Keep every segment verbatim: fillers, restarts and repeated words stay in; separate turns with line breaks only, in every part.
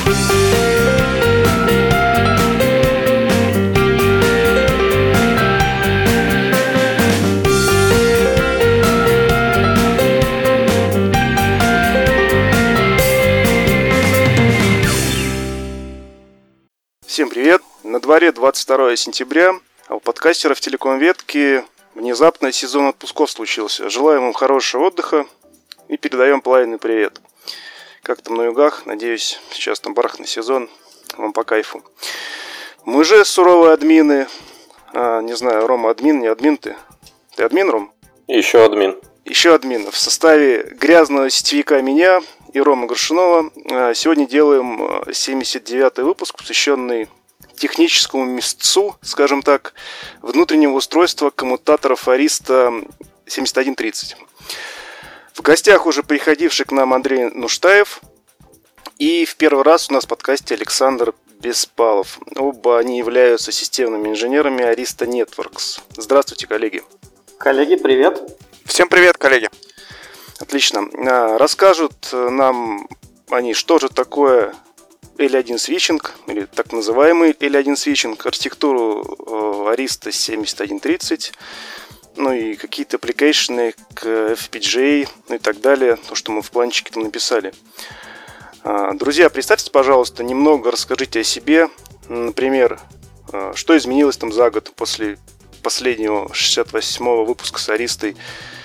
Всем привет! На дворе двадцать второе сентября, а у подкастеров Телеком-ветки внезапно сезон отпусков случился. Желаем им хорошего отдыха и передаем пламенный привет. Как там на югах, надеюсь, сейчас там бархатный сезон, вам по кайфу. Мы же суровые админы, а, не знаю, Рома админ, не админ ты? Ты админ, Ром?
Еще админ.
Еще админ. В составе грязного сетевика меня и Ромы Горшунова сегодня делаем семьдесят девятый выпуск, посвященный техническому мясцу, скажем так, внутреннего устройства коммутаторов Ариста семьдесят один тридцать. В гостях уже приходивший к нам Андрей Нуштаев и в первый раз у нас в подкасте Александр Беспалов. Оба они являются системными инженерами Arista Networks. Здравствуйте, коллеги.
Коллеги, привет.
Всем привет, коллеги.
Отлично. Расскажут нам они, что же такое эл один свитчинг, или так называемый эл один свитчинг, архитектуру Arista семьдесят один тридцать, ну и какие-то аппликейшены к эф пи джи эй, ну и так далее, то, что мы в планчике там написали. Друзья, представьте, пожалуйста, немного расскажите о себе. Например, что изменилось там за год после последнего шестьдесят восьмого выпуска с Аристой.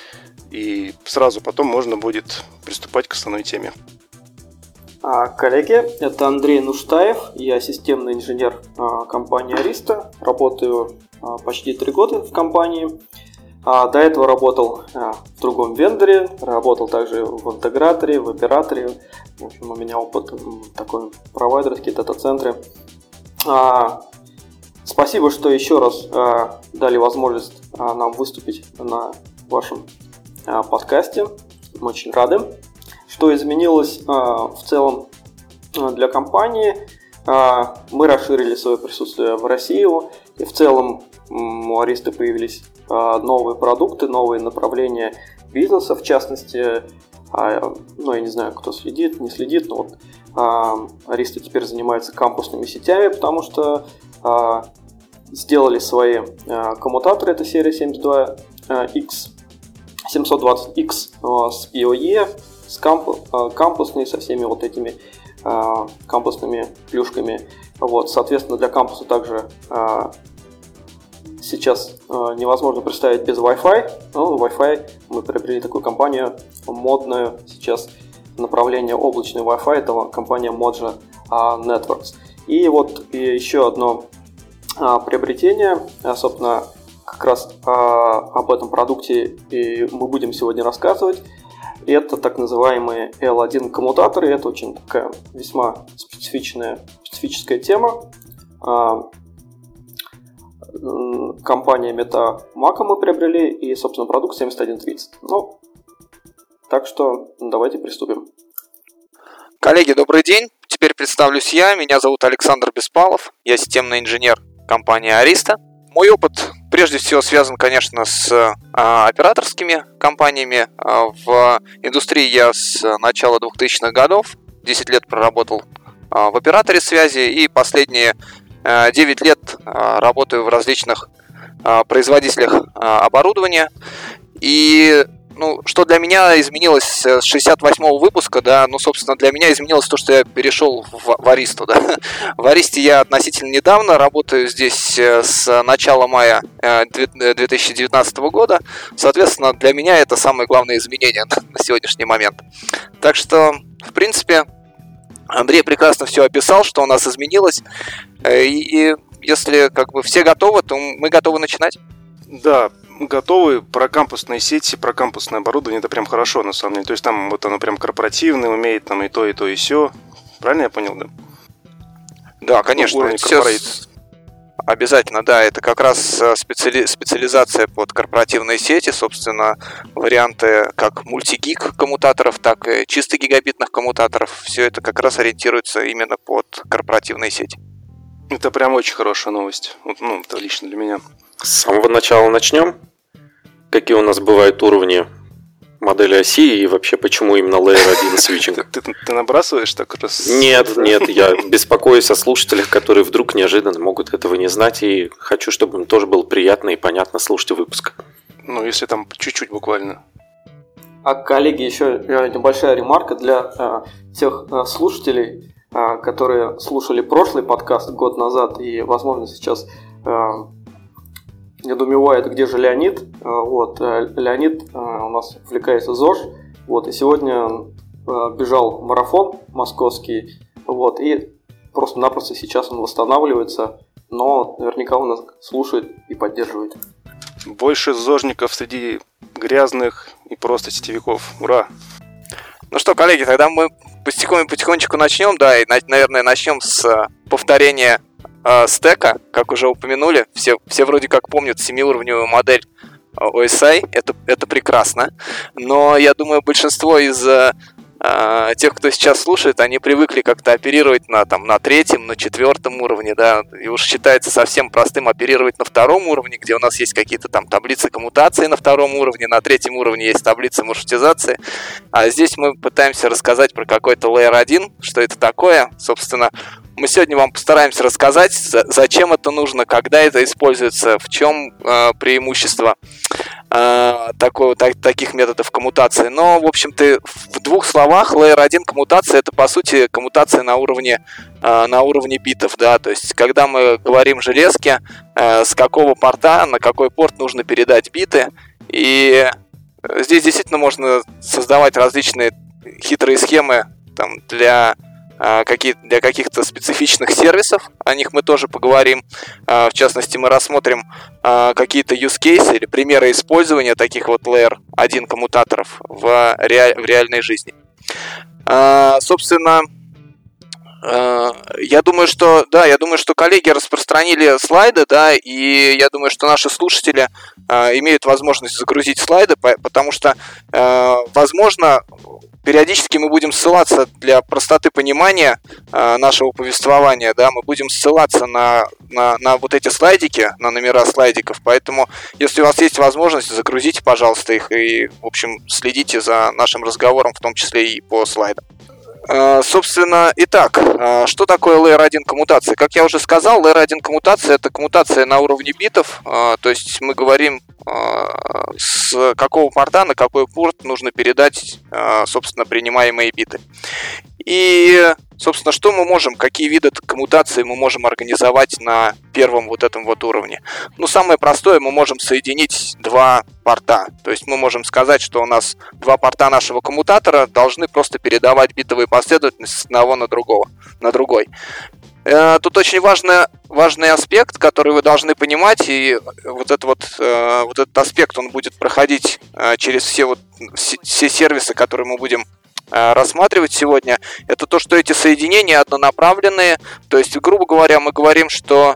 И сразу потом можно будет приступать к основной теме.
Коллеги, это Андрей Нуштаев, я системный инженер компании Arista, работаю почти три года в компании. До этого работал в другом вендоре, работал также в интеграторе, в операторе. В общем, у меня опыт такой провайдерские дата-центры. Спасибо, что еще раз дали возможность нам выступить на вашем подкасте. Мы очень рады. Что изменилось в целом для компании? Мы расширили свое присутствие в Россию. И в целом у Arista появились новые продукты, новые направления бизнеса. В частности, ну я не знаю, кто следит, не следит, но вот Arista теперь занимается кампусными сетями, потому что сделали свои коммутаторы, это серия семьдесят два икс, семьсот двадцать икс с пи о и, с кампу, кампусные, со всеми вот этими кампусными плюшками. Вот, соответственно, для кампуса также сейчас невозможно представить без Wi-Fi. Ну, Wi-Fi мы приобрели такую компанию модную сейчас направление облачный Wi-Fi, это компания Moja Networks. И вот и еще одно приобретение, собственно, как раз об этом продукте и мы будем сегодня рассказывать. Это так называемые эл один коммутаторы. Это очень такая весьма специфичная, специфическая тема. Компания MetaMac мы приобрели и, собственно, продукт семьдесят один тридцать. Ну, так что давайте приступим.
Коллеги, добрый день. Теперь представлюсь я. Меня зовут Александр Беспалов. Я системный инженер компании Arista. Мой опыт прежде всего связан, конечно, с а, операторскими компаниями. А, в индустрии я с начала двухтысячных годов, десять лет проработал а, в операторе связи и последние а, девять лет а, работаю в различных а, производителях а, оборудования. И ну, что для меня изменилось с шестьдесят восьмого выпуска, да, ну, собственно, для меня изменилось то, что я перешел в, в Аристу, да. В Аристе я относительно недавно, работаю здесь с начала мая две тысячи девятнадцатого года, соответственно, для меня это самое главное изменение на, на сегодняшний момент. Так что, в принципе, Андрей прекрасно все описал, что у нас изменилось, и, и если как бы все готовы, то мы готовы начинать.
Да, готовы. Про кампусные сети, про кампусное оборудование, это прям хорошо, на самом деле. То есть там вот оно прям корпоративное, умеет там и то, и то, и сё. Правильно я понял, да?
Да, конечно. Все обязательно, да. Это как раз специали... специализация под корпоративные сети. Собственно, варианты как мультигиг коммутаторов, так и чисто гигабитных коммутаторов. Все это как раз ориентируется именно под корпоративные сети.
Это прям очень хорошая новость. Ну, это лично для меня.
С самого начала начнем. Какие у нас бывают уровни модели оси и вообще почему именно Layer один свитчинг.
Ты, ты набрасываешь так раз?
Нет, нет, я беспокоюсь о слушателях, которые вдруг неожиданно могут этого не знать, и хочу, чтобы им тоже было приятно и понятно слушать выпуск.
Ну, если там чуть-чуть буквально.
А, коллеги, еще небольшая ремарка для э, тех э, слушателей, э, которые слушали прошлый подкаст год назад и, возможно, сейчас э, недоумевают, где же Леонид. Э, вот, э, Леонид э, у нас увлекается ЗОЖ, вот, и сегодня э, бежал марафон московский, вот, и просто-напросто сейчас он восстанавливается, но наверняка он нас слушает и поддерживает.
Больше зожников среди грязных и просто сетевиков. Ура!
Ну что, коллеги, тогда мы потихонечку начнем, да, и, наверное, начнем с повторения э, стека, как уже упомянули. Все, все вроде как помнят семиуровневую модель о эс ай, это, это прекрасно, но я думаю, большинство из э, тех, кто сейчас слушает, они привыкли как-то оперировать на, там, на третьем, на четвертом уровне, да, и уж считается совсем простым оперировать на втором уровне, где у нас есть какие-то там таблицы коммутации на втором уровне, на третьем уровне есть таблицы маршрутизации, а здесь мы пытаемся рассказать про какой-то Layer один, что это такое, собственно. Мы сегодня вам постараемся рассказать, зачем это нужно, когда это используется, в чем э, преимущество э, такого, так, таких методов коммутации. Но, в общем-то, в двух словах, Layer один коммутация — это, по сути, коммутация на уровне, э, на уровне битов. Да? То есть, когда мы говорим железке, э, с какого порта, на какой порт нужно передать биты. И здесь действительно можно создавать различные хитрые схемы там, для... Какие, для каких-то специфичных сервисов, о них мы тоже поговорим. В частности, мы рассмотрим какие-то use cases или примеры использования таких вот Layer один коммутаторов в, реаль, в реальной жизни. Собственно, я думаю, что да, я думаю, что коллеги распространили слайды, да, и я думаю, что наши слушатели имеют возможность загрузить слайды, потому что, возможно, периодически мы будем ссылаться для простоты понимания э, нашего повествования, да, мы будем ссылаться на, на, на вот эти слайдики, на номера слайдиков, поэтому, если у вас есть возможность, загрузите, пожалуйста, их и, в общем, следите за нашим разговором, в том числе и по слайдам. Э, собственно, итак, э, что такое Layer один коммутация? Как я уже сказал, Layer один коммутация — это коммутация на уровне битов, э, то есть мы говорим, с какого порта на какой порт нужно передать, собственно, принимаемые биты. И, собственно, что мы можем, какие виды коммутации мы можем организовать на первом вот этом вот уровне? Ну, самое простое, мы можем соединить два порта. То есть мы можем сказать, что у нас два порта нашего коммутатора должны просто передавать битовые последовательности с одного на другого, на другой. Тут очень важный, важный аспект, который вы должны понимать, и вот, это вот, вот этот аспект, он будет проходить через все, вот, все сервисы, которые мы будем рассматривать сегодня. Это то, что эти соединения однонаправленные, то есть, грубо говоря, мы говорим, что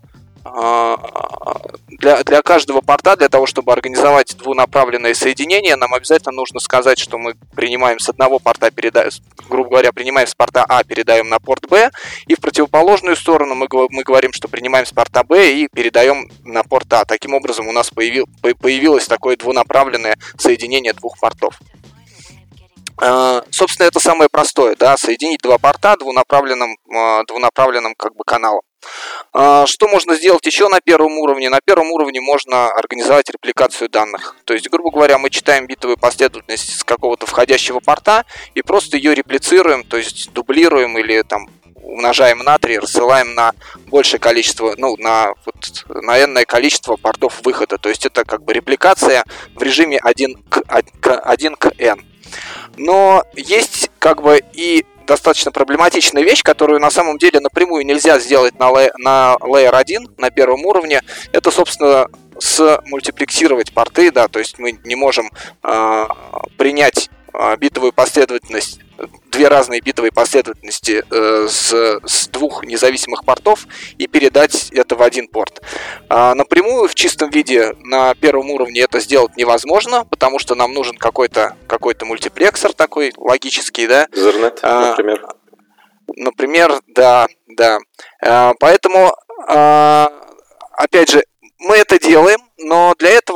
для, для каждого порта, для того, чтобы организовать двунаправленное соединение, нам обязательно нужно сказать, что мы принимаем с одного порта, передаем, грубо говоря, принимаем с порта А, передаем на порт Б, и в противоположную сторону мы, мы говорим, что принимаем с порта Б и передаем на порт А. Таким образом, у нас появил, появилось такое двунаправленное соединение двух портов. Собственно, это самое простое, да, соединить два порта двунаправленным, двунаправленным как бы каналом. Что можно сделать еще на первом уровне? На первом уровне можно организовать репликацию данных. То есть, грубо говоря, мы читаем битовую последовательность с какого-то входящего порта и просто ее реплицируем, то есть дублируем или там умножаем на три, рассылаем на большее количество, ну, на, вот, на n-ное количество портов выхода. То есть это как бы репликация в режиме один к n. Но есть как бы и достаточно проблематичная вещь, которую на самом деле напрямую нельзя сделать на, лей, на Layer один, на первом уровне. Это, собственно, смультиплексировать порты, да, то есть мы не можем э, принять э, битовую последовательность, две разные битовые последовательности э, с, с двух независимых портов и передать это в один порт. А напрямую в чистом виде на первом уровне это сделать невозможно, потому что нам нужен какой-то, какой-то мультиплексор такой логический, да?
Ethernet, а, например.
Например, да, да. А, поэтому, а, опять же, мы это делаем, но для этого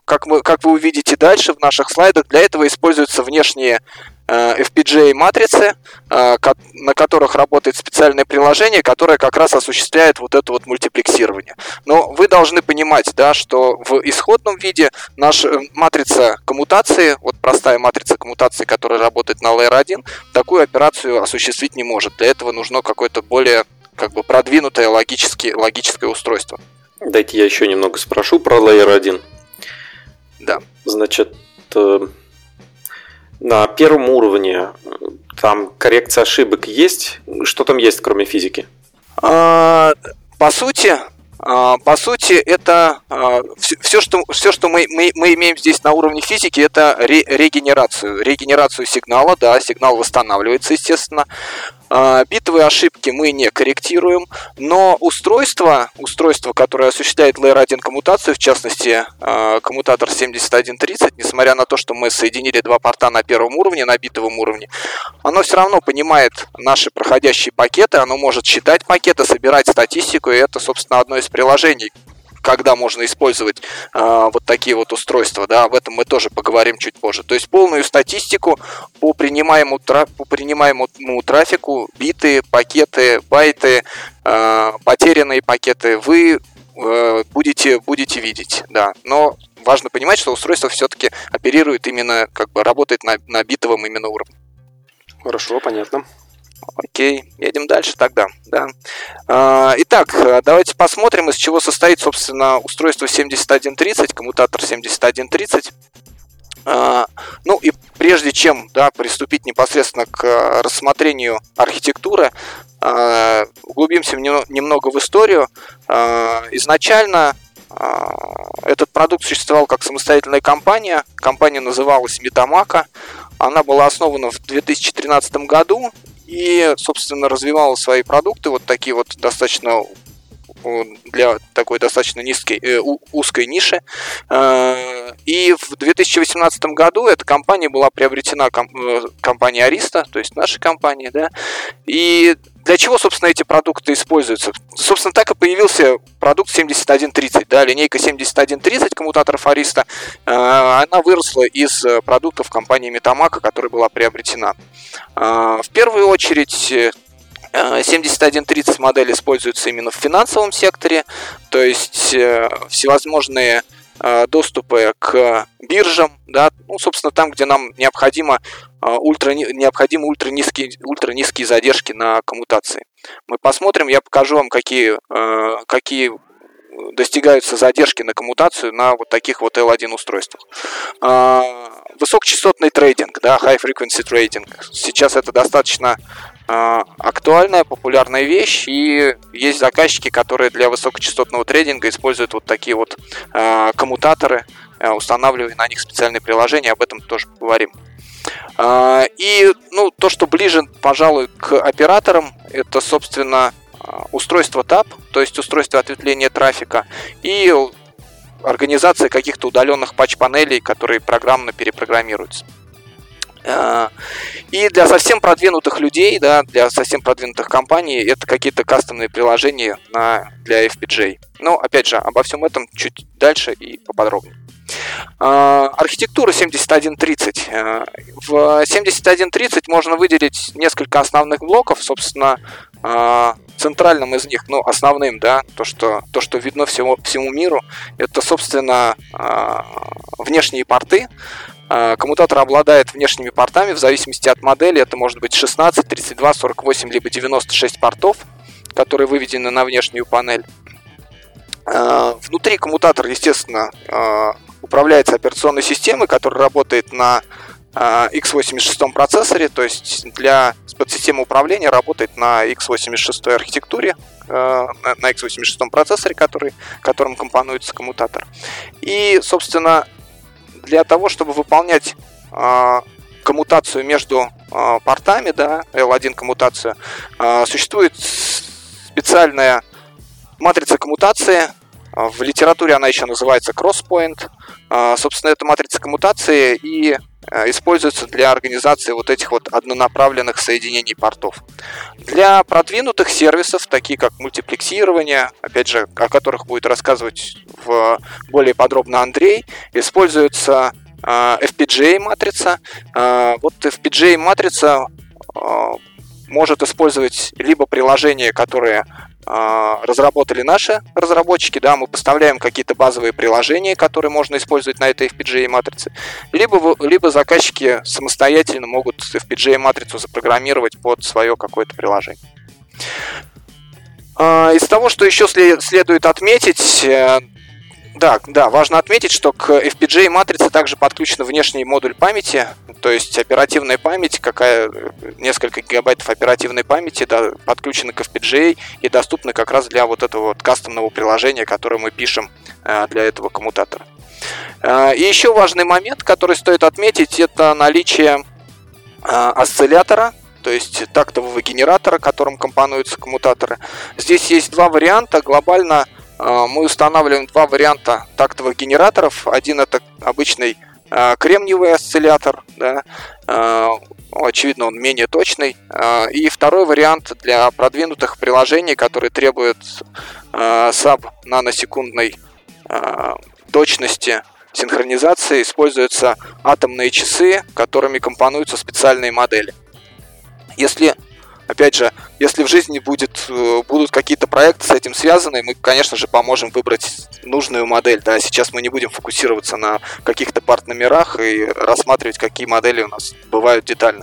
как, мы, как вы увидите дальше в наших слайдах, для этого используются внешние эф пи джи эй-матрицы, на которых работает специальное приложение, которое как раз осуществляет вот это вот мультиплексирование. Но вы должны понимать, да, что в исходном виде наша матрица коммутации, вот простая матрица коммутации, которая работает на Layer один, такую операцию осуществить не может. Для этого нужно какое-то более как бы продвинутое логическое, логическое устройство.
Дайте я еще немного спрошу про Layer один.
Да.
Значит, на первом уровне там коррекция ошибок есть? Что там есть, кроме физики?
А, по сути, а, по сути, это а, все, все, что, все, что мы, мы, мы имеем здесь на уровне физики, это ре, регенерацию. Регенерацию сигнала, да, сигнал восстанавливается, естественно. Битовые ошибки мы не корректируем, но устройство, устройство, которое осуществляет Layer один коммутацию, в частности коммутатор семьдесят один тридцать, несмотря на то, что мы соединили два порта на первом уровне, на битовом уровне, оно все равно понимает наши проходящие пакеты, оно может считать пакеты, собирать статистику, и это, собственно, одно из приложений, когда можно использовать э, вот такие вот устройства, да, об этом мы тоже поговорим чуть позже. То есть полную статистику по принимаемому, тра- по принимаемому трафику, биты, пакеты, байты, э, потерянные пакеты вы э, будете, будете видеть, да. Но важно понимать, что устройство все-таки оперирует именно, как бы работает на, на битовом именно уровне.
Хорошо, понятно.
Окей, едем дальше тогда, да. Итак, давайте посмотрим, из чего состоит, собственно, устройство семьдесят один тридцать, коммутатор семьдесят один тридцать. Ну и прежде чем, да, приступить непосредственно к рассмотрению архитектуры, углубимся немного в историю. Изначально этот продукт существовал как самостоятельная компания. Компания называлась Metamaco. Она была основана в две тысячи тринадцатом году и, собственно, развивала свои продукты, вот такие вот достаточно для такой достаточно низкой, э, узкой ниши. И в две тысячи восемнадцатом году эта компания была приобретена компанией Arista, то есть нашей компанией, да. И для чего, собственно, эти продукты используются? Собственно, так и появился продукт семьдесят один тридцать, да, линейка семьдесят один тридцать коммутаторов Arista. Она выросла из продуктов компании Metamaco, которая была приобретена. В первую очередь семьдесят один тридцать модель используется именно в финансовом секторе, то есть всевозможные доступы к биржам, да, ну, собственно, там, где нам необходимо ультра, необходимы ультранизкие, ультранизкие задержки на коммутации. Мы посмотрим, я покажу вам, какие, какие достигаются задержки на коммутацию на вот таких вот эл один устройствах. Высокочастотный трейдинг, да, high frequency trading. Сейчас это достаточно актуальная, популярная вещь, и есть заказчики, которые для высокочастотного трейдинга используют вот такие вот э, коммутаторы, э, устанавливая на них специальные приложения, об этом тоже поговорим. Э, и ну, то, что ближе, пожалуй, к операторам, это, собственно, устройство тап, то есть устройство ответвления трафика, и организация каких-то удаленных патч-панелей, которые программно перепрограммируются. И для совсем продвинутых людей, да, для совсем продвинутых компаний это какие-то кастомные приложения на, для эф пи джи эй. Но, опять же, обо всем этом чуть дальше и поподробнее. Архитектура семьдесят один тридцать. В семьдесят один тридцать можно выделить несколько основных блоков. Собственно, центральным из них, ну, основным, да, то, что, то, что видно всему, всему миру, это, собственно, внешние порты. Коммутатор обладает внешними портами в зависимости от модели. Это может быть шестнадцать, тридцать два, сорок восемь, либо девяносто шесть портов, которые выведены на внешнюю панель. Внутри коммутатор, естественно, управляется операционной системой, которая работает на икс восемьдесят шесть процессоре, то есть для подсистемы управления работает на икс восемьдесят шесть архитектуре, на икс восемьдесят шесть процессоре, который, которым компонуется коммутатор. И, собственно, для того, чтобы выполнять э, коммутацию между э, портами, да, эл один коммутацию, э, существует специальная матрица коммутации. В литературе она еще называется crosspoint. Э, собственно, это матрица коммутации, и используется для организации вот этих вот однонаправленных соединений портов. Для продвинутых сервисов, такие как мультиплексирование, опять же, о которых будет рассказывать в более подробно Андрей, используется эф пи джи эй-матрица. Вот эф пи джи эй-матрица может использовать либо приложения, которые разработали наши разработчики, да, мы поставляем какие-то базовые приложения, которые можно использовать на этой эф пи джи эй-матрице, либо, либо заказчики самостоятельно могут эф пи джи эй-матрицу запрограммировать под свое какое-то приложение. Из того, что еще следует отметить, Да, да, важно отметить, что к эф пи джи эй-матрице также подключен внешний модуль памяти, то есть оперативная память, какая, несколько гигабайтов оперативной памяти, да, подключена к эф пи джи эй и доступна как раз для вот этого вот кастомного приложения, которое мы пишем для этого коммутатора. И еще важный момент, который стоит отметить, это наличие осциллятора, то есть тактового генератора, которым компонуются коммутаторы. Здесь есть два варианта. Глобально мы устанавливаем два варианта тактовых генераторов. Один — это обычный э, кремниевый осциллятор, да, э, очевидно, он менее точный. Э, и второй вариант для продвинутых приложений, которые требуют э, саб-наносекундной э, точности синхронизации, используются атомные часы, которыми компонуются специальные модели. Если Опять же, если в жизни будет, будут какие-то проекты с этим связаны, мы, конечно же, поможем выбрать нужную модель. Да? Сейчас мы не будем фокусироваться на каких-то парт-номерах и рассматривать, какие модели у нас бывают детально.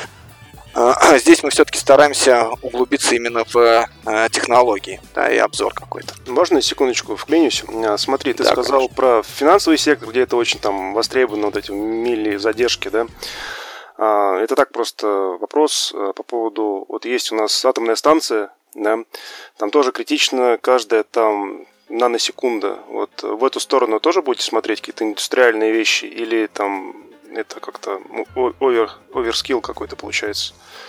Здесь мы все-таки стараемся углубиться именно в технологии, да, и обзор какой-то.
Можно секундочку вклинюсь? Смотри, ты
да,
сказал
конечно.
про финансовый сектор, где это очень там востребовано, вот эти мили задержки, да? Это так просто вопрос по поводу, вот есть у нас атомная станция, да, там тоже критично каждая там наносекунда. Вот в эту сторону тоже будете смотреть какие-то индустриальные вещи или там это как-то овер, оверскилл какой-то получается?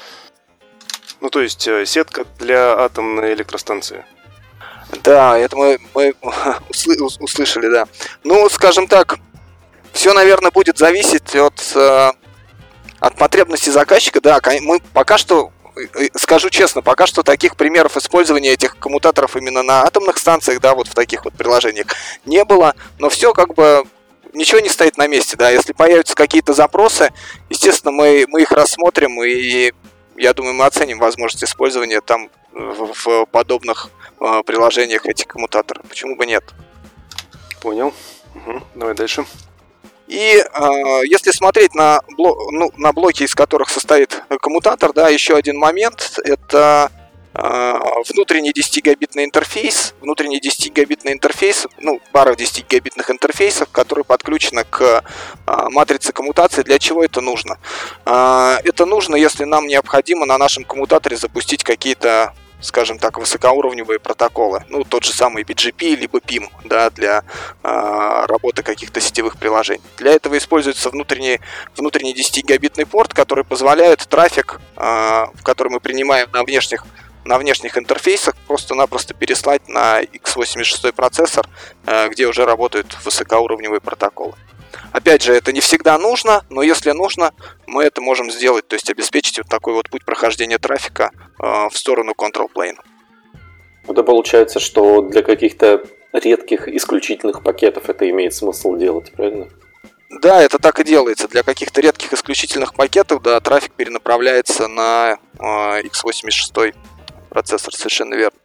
Ну, то есть сетка для атомной электростанции.
Да, это мы, мы услышали, да. Ну, скажем так, все, наверное, будет зависеть от... От потребностей заказчика, да, мы пока что, скажу честно, пока что таких примеров использования этих коммутаторов именно на атомных станциях, да, вот в таких вот приложениях не было, но все как бы, ничего не стоит на месте, да, если появятся какие-то запросы, естественно, мы, мы их рассмотрим и, я думаю, мы оценим возможность использования там в, в подобных э, приложениях этих коммутаторов, почему бы нет.
Понял, угу. Давай дальше.
И э, если смотреть на, бло, ну, на блоки, из которых состоит коммутатор, да, еще один момент, это э, внутренний десятигигабитный интерфейс, внутренний десятигигабитный интерфейс, ну, пара десятигигабитных интерфейсов, которые подключены к э, матрице коммутации. Для чего это нужно? Э, это нужно, если нам необходимо на нашем коммутаторе запустить какие-то, скажем так, высокоуровневые протоколы. Ну, тот же самый би джи пи, либо пим, да, для э, работы каких-то сетевых приложений. Для этого используется внутренний, внутренний десятигигабитный порт, который позволяет трафик, э, который мы принимаем на внешних, на внешних интерфейсах, просто-напросто переслать на икс восемьдесят шесть процессор, э, где уже работают высокоуровневые протоколы. Опять же, это не всегда нужно, но если нужно, мы это можем сделать, то есть обеспечить вот такой вот путь прохождения трафика э, в сторону control plane.
Это получается, что для каких-то редких исключительных пакетов это имеет смысл делать, правильно?
Да, это так и делается. Для каких-то редких исключительных пакетов, да, трафик перенаправляется на э, икс восемьдесят шесть процессор, совершенно верно.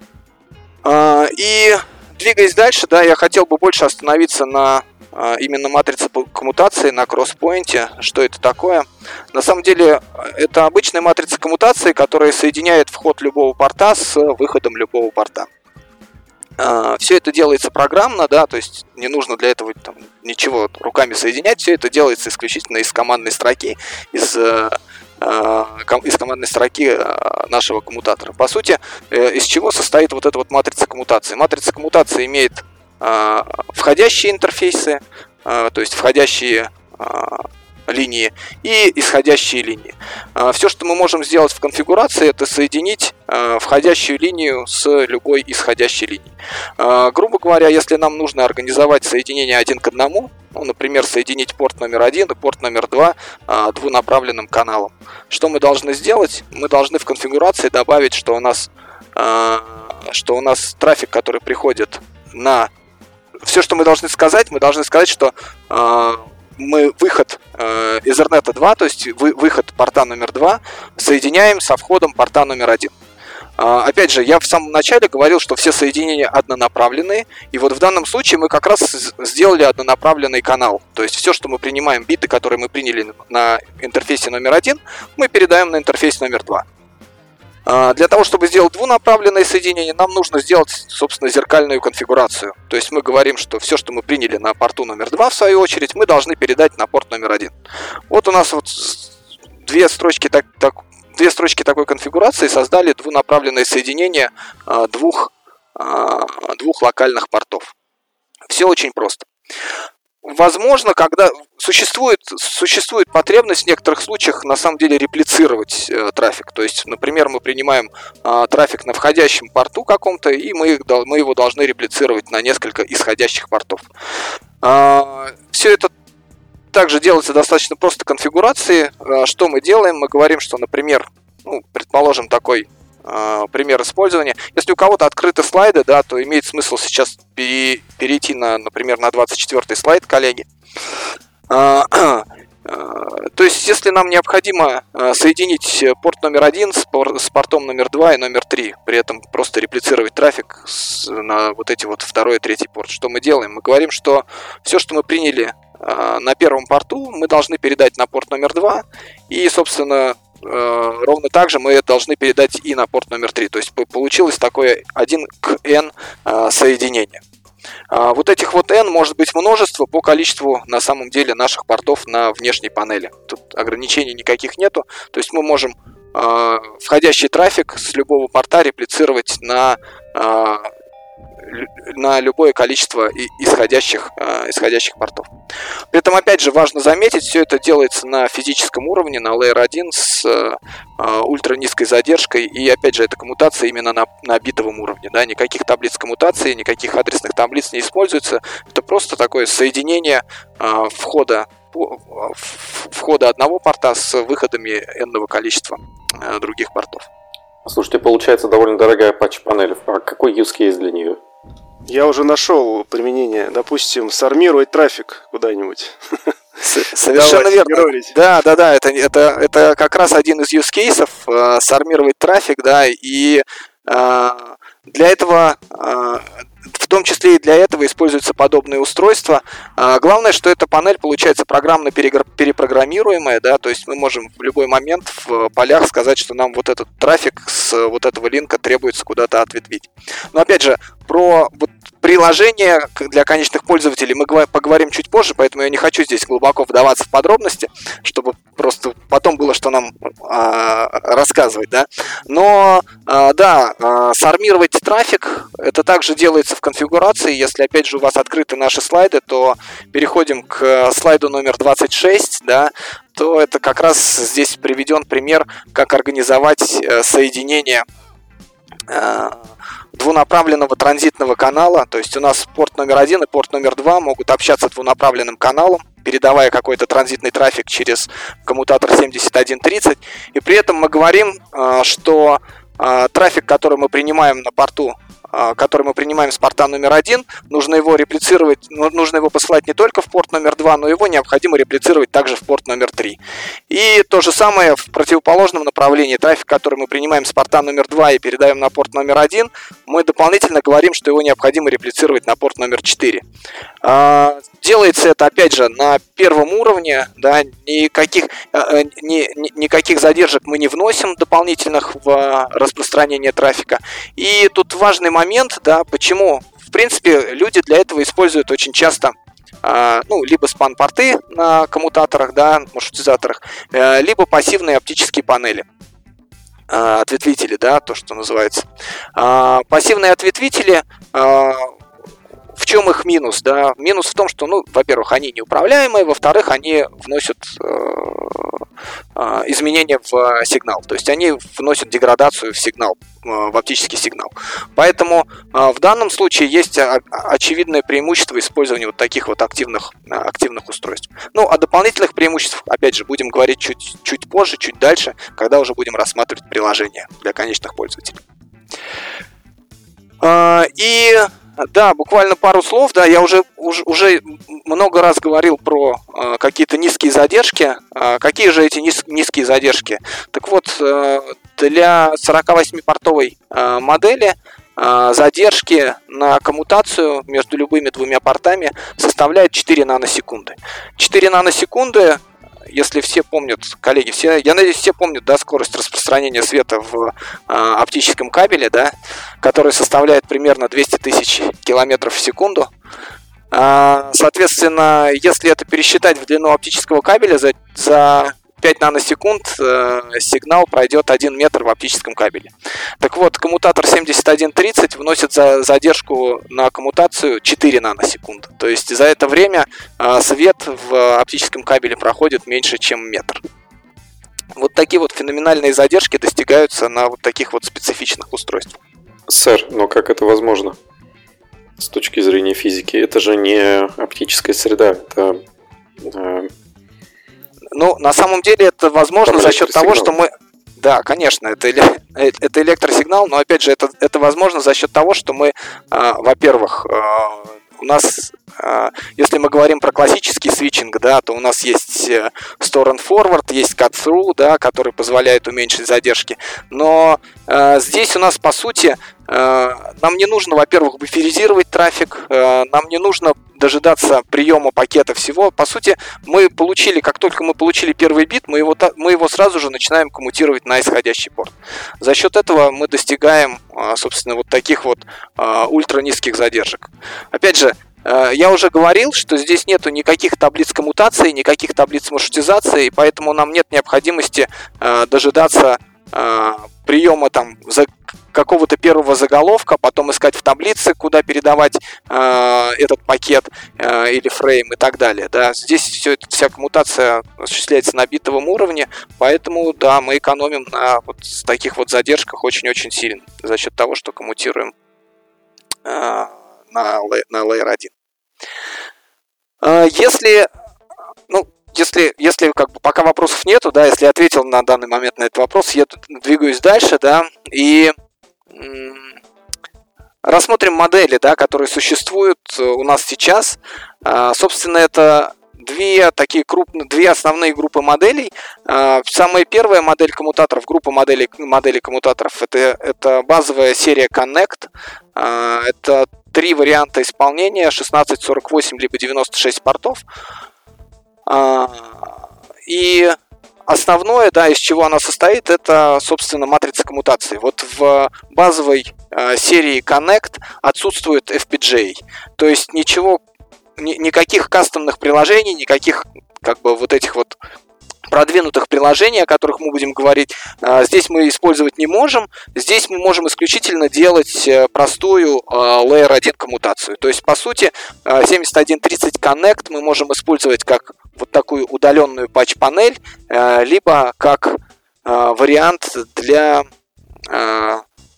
Э, и двигаясь дальше, да, я хотел бы больше остановиться на именно матрица коммутации, на кросспоинте. Что это такое? На самом деле, это обычная матрица коммутации, которая соединяет вход любого порта с выходом любого порта. Все это делается программно, да, то есть не нужно для этого там ничего руками соединять, все это делается исключительно из командной строки, из, из командной строки нашего коммутатора. По сути, из чего состоит вот эта вот матрица коммутации? Матрица коммутации имеет входящие интерфейсы, то есть входящие линии и исходящие линии. Все, что мы можем сделать в конфигурации, это соединить входящую линию с любой исходящей линией. Грубо говоря, если нам нужно организовать соединение один к одному, ну, например, соединить порт номер один и порт номер два двунаправленным каналом. Что мы должны сделать? Мы должны в конфигурации добавить, что у нас, что у нас трафик, который приходит на... Все, что мы должны сказать, мы должны сказать, что мы выход э, Ethernet два, то есть вы, выход порта номер два, соединяем со входом порта номер один. Э, опять же, я в самом начале говорил, что все соединения однонаправленные, и вот в данном случае мы как раз сделали однонаправленный канал. То есть все, что мы принимаем, биты, которые мы приняли на интерфейсе номер один, мы передаем на интерфейс номер два. Для того, чтобы сделать двунаправленное соединение, нам нужно сделать, собственно, зеркальную конфигурацию. То есть мы говорим, что все, что мы приняли на порту номер два, в свою очередь, мы должны передать на порт номер один. Вот у нас вот две строчки, так, так, две строчки такой конфигурации создали двунаправленное соединение двух, двух локальных портов. Все очень просто. Возможно, когда существует, существует потребность в некоторых случаях на самом деле реплицировать э, трафик. То есть, например, мы принимаем э, трафик на входящем порту каком-то, и мы, мы его должны реплицировать на несколько исходящих портов. Э, все это также делается достаточно просто конфигурации. Э, что мы делаем? Мы говорим, что, например, ну, предположим, такой пример использования. Если у кого-то открыты слайды, да, то имеет смысл сейчас перейти на, например, на двадцать четвёртый слайд, коллеги. То есть, если нам необходимо соединить порт номер один с портом номер два и номер три, при этом просто реплицировать трафик на вот эти вот второй и третий порт, что мы делаем? Мы говорим, что все, что мы приняли на первом порту, мы должны передать на порт номер два, и, собственно, ровно так же мы должны передать и на порт номер три. То есть получилось такое один к n соединение. Вот этих вот n может быть множество по количеству на самом деле наших портов на внешней панели. Тут ограничений никаких нету. То есть мы можем входящий трафик с любого порта реплицировать на на любое количество исходящих, исходящих портов. При этом, опять же, важно заметить, все это делается на физическом уровне, на лейер один с ультранизкой задержкой, и, опять же, эта коммутация именно на, на битовом уровне. Да? Никаких таблиц коммутации, никаких адресных таблиц не используется. Это просто такое соединение входа, входа одного порта с выходами n-ного количества других портов.
Слушайте, получается довольно дорогая патч-панель. А какой use case для нее?
Я уже нашел применение. Допустим, сармировать трафик куда-нибудь.
Совершенно верно. Да, да, да. Это, это, это как раз один из use cases. Э, сармировать трафик, да, и э, для этого, э, в том числе и для этого используются подобные устройства. Э, главное, что эта панель получается программно перепрограммируемая, да, то есть мы можем в любой момент в полях сказать, что нам вот этот трафик с вот этого линка требуется куда-то ответвить. Но опять же, про вот приложение для конечных пользователей мы поговорим чуть позже, поэтому я не хочу здесь глубоко вдаваться в подробности, чтобы просто потом было что нам а, рассказывать, да. Но а, да, а, сармировать трафик, это также делается в конфигурации. Если опять же у вас открыты наши слайды, то переходим к слайду номер двадцать шесть, да, то это как раз здесь приведен пример, как организовать соединение двунаправленного транзитного канала. То есть у нас порт номер один и порт номер два могут общаться двунаправленным каналом, передавая какой-то транзитный трафик через коммутатор семьдесят один тридцать. И при этом мы говорим, что трафик, который мы принимаем на порту, который мы принимаем с порта номер один, нужно его реплицировать, нужно его посылать не только в порт номер два, но его необходимо реплицировать также в порт номер три. И то же самое в противоположном направлении. Трафик, который мы принимаем с порта номер два и передаем на порт номер один, мы дополнительно говорим, что его необходимо реплицировать на порт номер четыре. Делается это, опять же, на первом уровне, да, никаких, ни, никаких задержек мы не вносим дополнительных в распространение трафика. И тут важный момент, да, почему, в принципе, люди для этого используют очень часто ну, либо спан-порты на коммутаторах, да, маршрутизаторах, либо пассивные оптические панели. Ответвители, да, то, что называется. Пассивные ответвители в чем их минус? Да? Минус в том, что, ну, во-первых, они неуправляемые, во-вторых, они вносят э, э, изменения в сигнал. То есть они вносят деградацию в сигнал, э, в оптический сигнал. Поэтому э, в данном случае есть очевидное преимущество использования вот таких вот активных, э, активных устройств. Ну, о дополнительных преимуществах, опять же, будем говорить чуть, чуть позже, чуть дальше, когда уже будем рассматривать приложения для конечных пользователей. Э, и... Да, буквально пару слов, да, я уже, уже, уже много раз говорил про э, какие-то низкие задержки. Э, какие же эти низ, низкие задержки? Так вот, э, для сорокавосьмипортовой э, модели э, задержки на коммутацию между любыми двумя портами составляют четыре наносекунды. четыре наносекунды, если все помнят, коллеги, все, я надеюсь, все помнят, да, скорость распространения света в э, оптическом кабеле, да, который составляет примерно двести тысяч километров в секунду. Э, соответственно, если это пересчитать в длину оптического кабеля, за, за пять наносекунд э, сигнал пройдет один метр в оптическом кабеле. Так вот, коммутатор семьдесят один тридцать вносит за задержку на коммутацию четыре наносекунды. То есть за это время э, свет в оптическом кабеле проходит меньше, чем метр. Вот такие вот феноменальные задержки достигаются на вот таких вот специфичных устройствах.
Сэр, но как это возможно с точки зрения физики? Это же не оптическая среда, это... Э...
Ну, на самом деле это возможно за счет того, что мы... Да, конечно, это, это электросигнал, но опять же это, это возможно за счет того, что мы, э, во-первых, э, у нас, э, если мы говорим про классический свитчинг, да, то у нас есть store and forward, есть cut-through, да, который позволяет уменьшить задержки. Но э, здесь у нас, по сути, э, нам не нужно, во-первых, буферизировать трафик, э, нам не нужно дожидаться приема пакета всего. По сути, мы получили, как только мы получили первый бит, мы его, мы его сразу же начинаем коммутировать на исходящий порт. За счет этого мы достигаем, собственно, вот таких вот ультранизких задержек. Опять же, я уже говорил, что здесь нету никаких таблиц коммутации, никаких таблиц маршрутизации, поэтому нам нет необходимости дожидаться приема там за какого-то первого заголовка, потом искать в таблице, куда передавать э, этот пакет э, или фрейм и так далее. Да. Здесь все, вся коммутация осуществляется на битовом уровне, поэтому да, мы экономим на вот таких вот задержках очень-очень сильно за счет того, что коммутируем э, на, на лейер один. Э, если, ну, Если, если как бы пока вопросов нету, да, если я ответил на данный момент на этот вопрос, я тут двигаюсь дальше, да, и м- рассмотрим модели, да, которые существуют у нас сейчас. А, собственно, это две такие крупные, две основные группы моделей. А, самая первая модель коммутаторов, группа моделей, моделей коммутаторов, это, это базовая серия Connect. А, это три варианта исполнения: шестнадцать, сорок восемь либо девяносто шесть портов. И основное, да, из чего она состоит, это, собственно, матрица коммутации. Вот в базовой э, серии Connect отсутствует эф пи джей, то есть ничего, ни, никаких кастомных приложений, никаких как бы вот этих вот продвинутых приложений, о которых мы будем говорить, э, здесь мы использовать не можем. Здесь мы можем исключительно делать э, простую э, лейер один коммутацию. То есть, по сути, э, семьдесят один тридцать Connect мы можем использовать как вот такую удаленную патч-панель, э, либо как э, вариант для, э,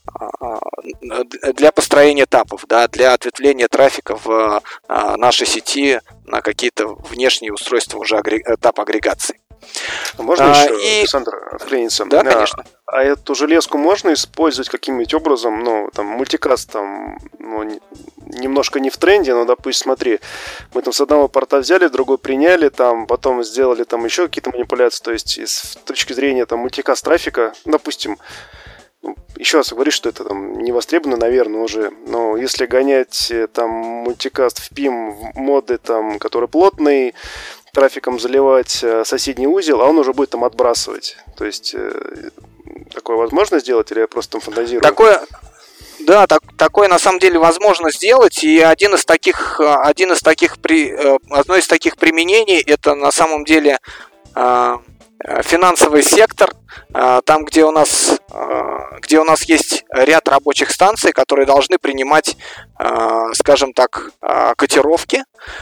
для построения тапов, да, для ответвления трафика в э, нашей сети на какие-то внешние устройства уже агрег... тап агрегации.
Можно
а,
еще,
и...
Александр, вклиниться?
Да, конечно.
А, а эту железку можно использовать каким-нибудь образом, ну, там, мультикаст там, ну, не, немножко не в тренде, но, допустим, смотри, мы там с одного порта взяли, другой приняли, там, потом сделали там еще какие-то манипуляции, то есть с точки зрения там мультикаст трафика, допустим, еще раз говоришь, что это там не востребовано, наверное, уже. Но если гонять там мультикаст в пим, в моды, там, который плотный, трафиком заливать соседний узел, а он уже будет там отбрасывать. То есть такое возможно сделать, или я просто там фантазирую?
Такое, да, так, такое на самом деле возможно сделать. И один из таких, один из таких при, одно из таких применений, это на самом деле финансовый сектор, там, где у нас, где у нас есть ряд рабочих станций, которые должны принимать, скажем так, котировки.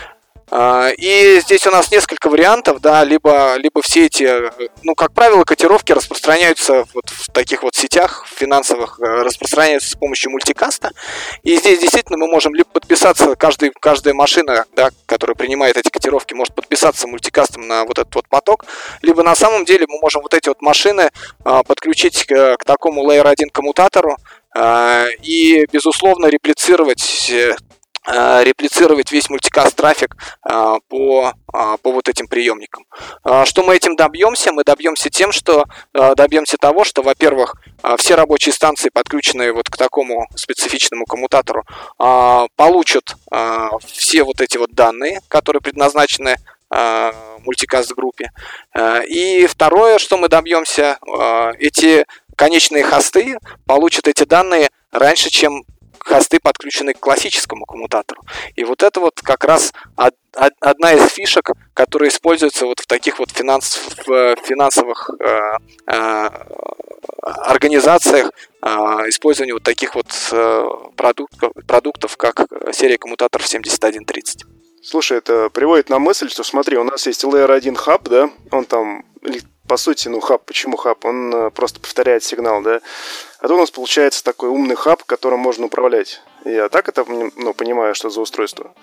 И здесь у нас несколько вариантов, да, либо, либо все эти, ну, как правило, котировки распространяются вот в таких вот сетях финансовых, распространяются с помощью мультикаста. И здесь действительно мы можем либо подписаться, каждый, каждая машина, да, которая принимает эти котировки, может подписаться мультикастом на вот этот вот поток, либо на самом деле мы можем вот эти вот машины а, подключить к, к такому лейер один коммутатору а, и, безусловно, реплицировать реплицировать весь мультикаст трафик а, по, а, по вот этим приемникам. А, что мы этим добьемся? Мы добьемся тем, что а, добьемся того, что, во-первых, а, все рабочие станции, подключенные вот к такому специфичному коммутатору, а, получат а, все вот эти вот данные, которые предназначены а, мультикаст-группе. А, и второе, что мы добьемся, а, эти конечные хосты получат эти данные раньше, чем хосты подключены к классическому коммутатору. И вот это вот как раз од, од, одна из фишек, которая используется вот в таких вот финанс, в финансовых э, э, организациях, э, использования вот таких вот э, продуктов, продуктов, как серия коммутаторов семьдесят один тридцать.
Слушай, это приводит на мысль, что смотри, у нас есть лейер один хаб, да, он там, по сути, ну хаб, почему хаб? Он просто повторяет сигнал, да, а то у нас получается такой умный хаб, которым можно управлять. Я так это, ну, понимаю, что за устройство,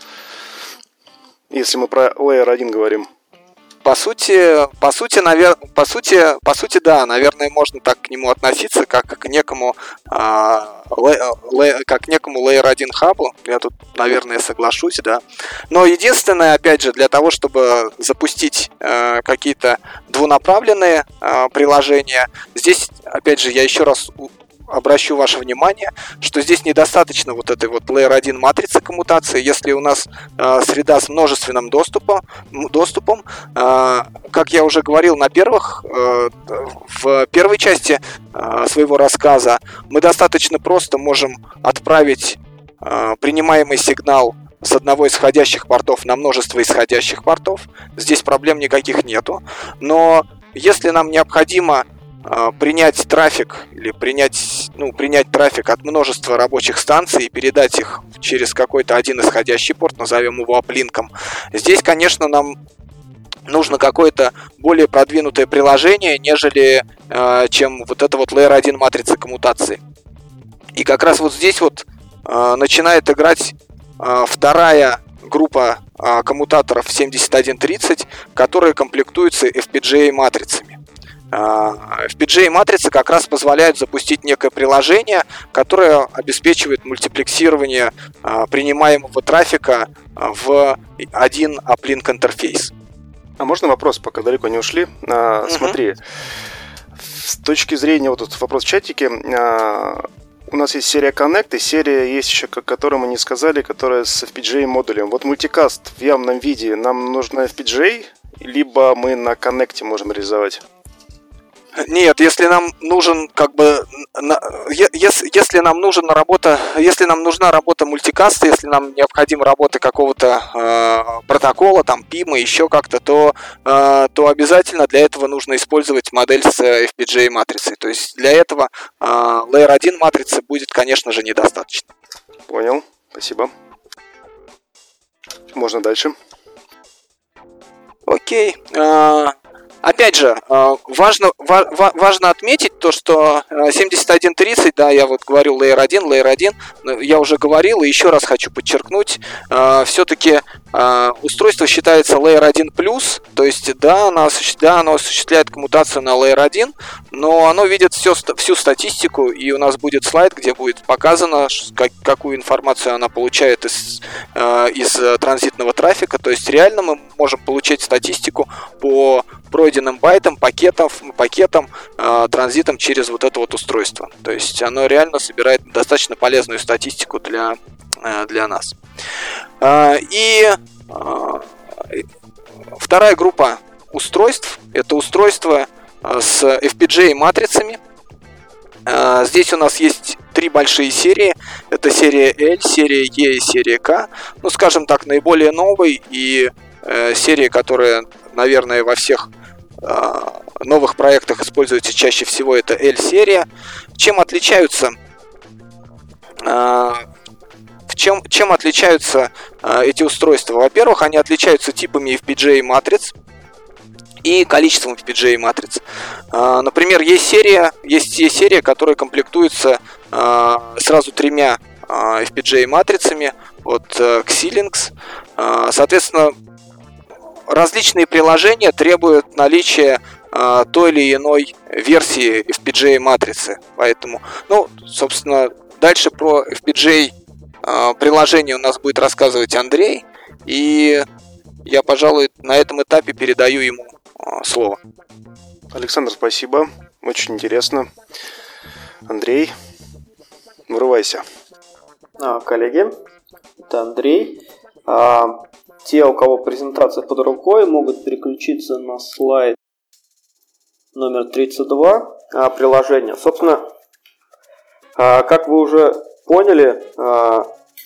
если мы про лейер один говорим.
По сути, по сути, навер... по сути, по сути, да, наверное, можно так к нему относиться, как к некому, а, лей... Лей... как к некому лейер один хабу. Я тут, наверное, соглашусь, да. Но единственное, опять же, для того, чтобы запустить а, какие-то двунаправленные а, приложения, здесь, опять же, я еще раз обращу ваше внимание, что здесь недостаточно вот этой вот лейер один матрицы коммутации. Если у нас э, среда с множественным доступом, доступом э, как я уже говорил на первых, э, в первой части э, своего рассказа, мы достаточно просто можем отправить э, принимаемый сигнал с одного из входящих портов на множество исходящих портов. Здесь проблем никаких нету. Но если нам необходимо принять трафик или принять, ну, принять трафик от множества рабочих станций и передать их через какой-то один исходящий порт, назовем его аплинком. Здесь, конечно, нам нужно какое-то более продвинутое приложение, нежели э, чем вот эта вот лейер один матрица коммутации. И как раз вот здесь вот э, начинает играть э, вторая группа э, коммутаторов семьдесят один тридцать, которые комплектуются эф пи джи эй-матрицами. эф пи джи эй-матрицы как раз позволяют запустить некое приложение, которое обеспечивает мультиплексирование а, принимаемого трафика в один аплинк интерфейс.
А можно вопрос, пока далеко не ушли? А, uh-huh. Смотри, с точки зрения, вот этот вопрос в чатике, а, у нас есть серия Connect, и серия есть еще, которую мы не сказали, которая с эф пи джи эй-модулем. Вот мультикаст в явном виде, нам нужна эф пи джи эй, либо мы на Connect можем реализовать?
Нет, если нам нужен как бы если, если нам нужна работа, если нам нужна работа мультикаста, если нам необходима работа какого-то э, протокола, там пима, еще как-то, то, э, то обязательно для этого нужно использовать модель с эф пи джи эй-матрицей. То есть для этого э, лейер один матрицы будет, конечно же, недостаточно.
Понял, спасибо. Можно дальше.
Окей. Э, Опять же, важно, важно отметить то, что семьдесят один тридцать, да, я вот говорю лейер один, лейер один, я уже говорил и еще раз хочу подчеркнуть, все-таки устройство считается лейер один плюс, то есть да, оно, да, оно осуществляет коммутацию на лейер один, но оно видит все, всю статистику, и у нас будет слайд, где будет показано, как, какую информацию она получает из, из транзитного трафика, то есть реально мы можем получать статистику по пройденным байтам, пакетов, пакетам, э, транзитом через вот это вот устройство. То есть оно реально собирает достаточно полезную статистику для, э, для нас. Э, и э, вторая группа устройств – это устройства с эф пи джи эй-матрицами. Э, здесь у нас есть три большие серии. Это серия L, серия E и серия K. Ну, скажем так, наиболее новой и э, серия, которая, наверное, во всех новых проектах используется чаще всего это L-серия. Чем отличаются, чем, чем отличаются эти устройства? Во-первых, они отличаются типами эф пи джи эй-матриц и количеством эф пи джи эй-матриц. Например, есть серия, есть серия, которая комплектуется сразу тремя эф пи джи эй-матрицами от Xilinx. Соответственно, различные приложения требуют наличия а, той или иной версии эф пи джи эй-матрицы. Поэтому, ну, собственно, дальше про эф пи джи эй а, приложение у нас будет рассказывать Андрей. И я, пожалуй, на этом этапе передаю ему а, слово.
Александр, спасибо. Очень интересно. Андрей, врывайся.
А, коллеги, это Андрей. А, те, у кого презентация под рукой, могут переключиться на слайд номер тридцать два а, приложения. Собственно, а, как вы уже поняли, а,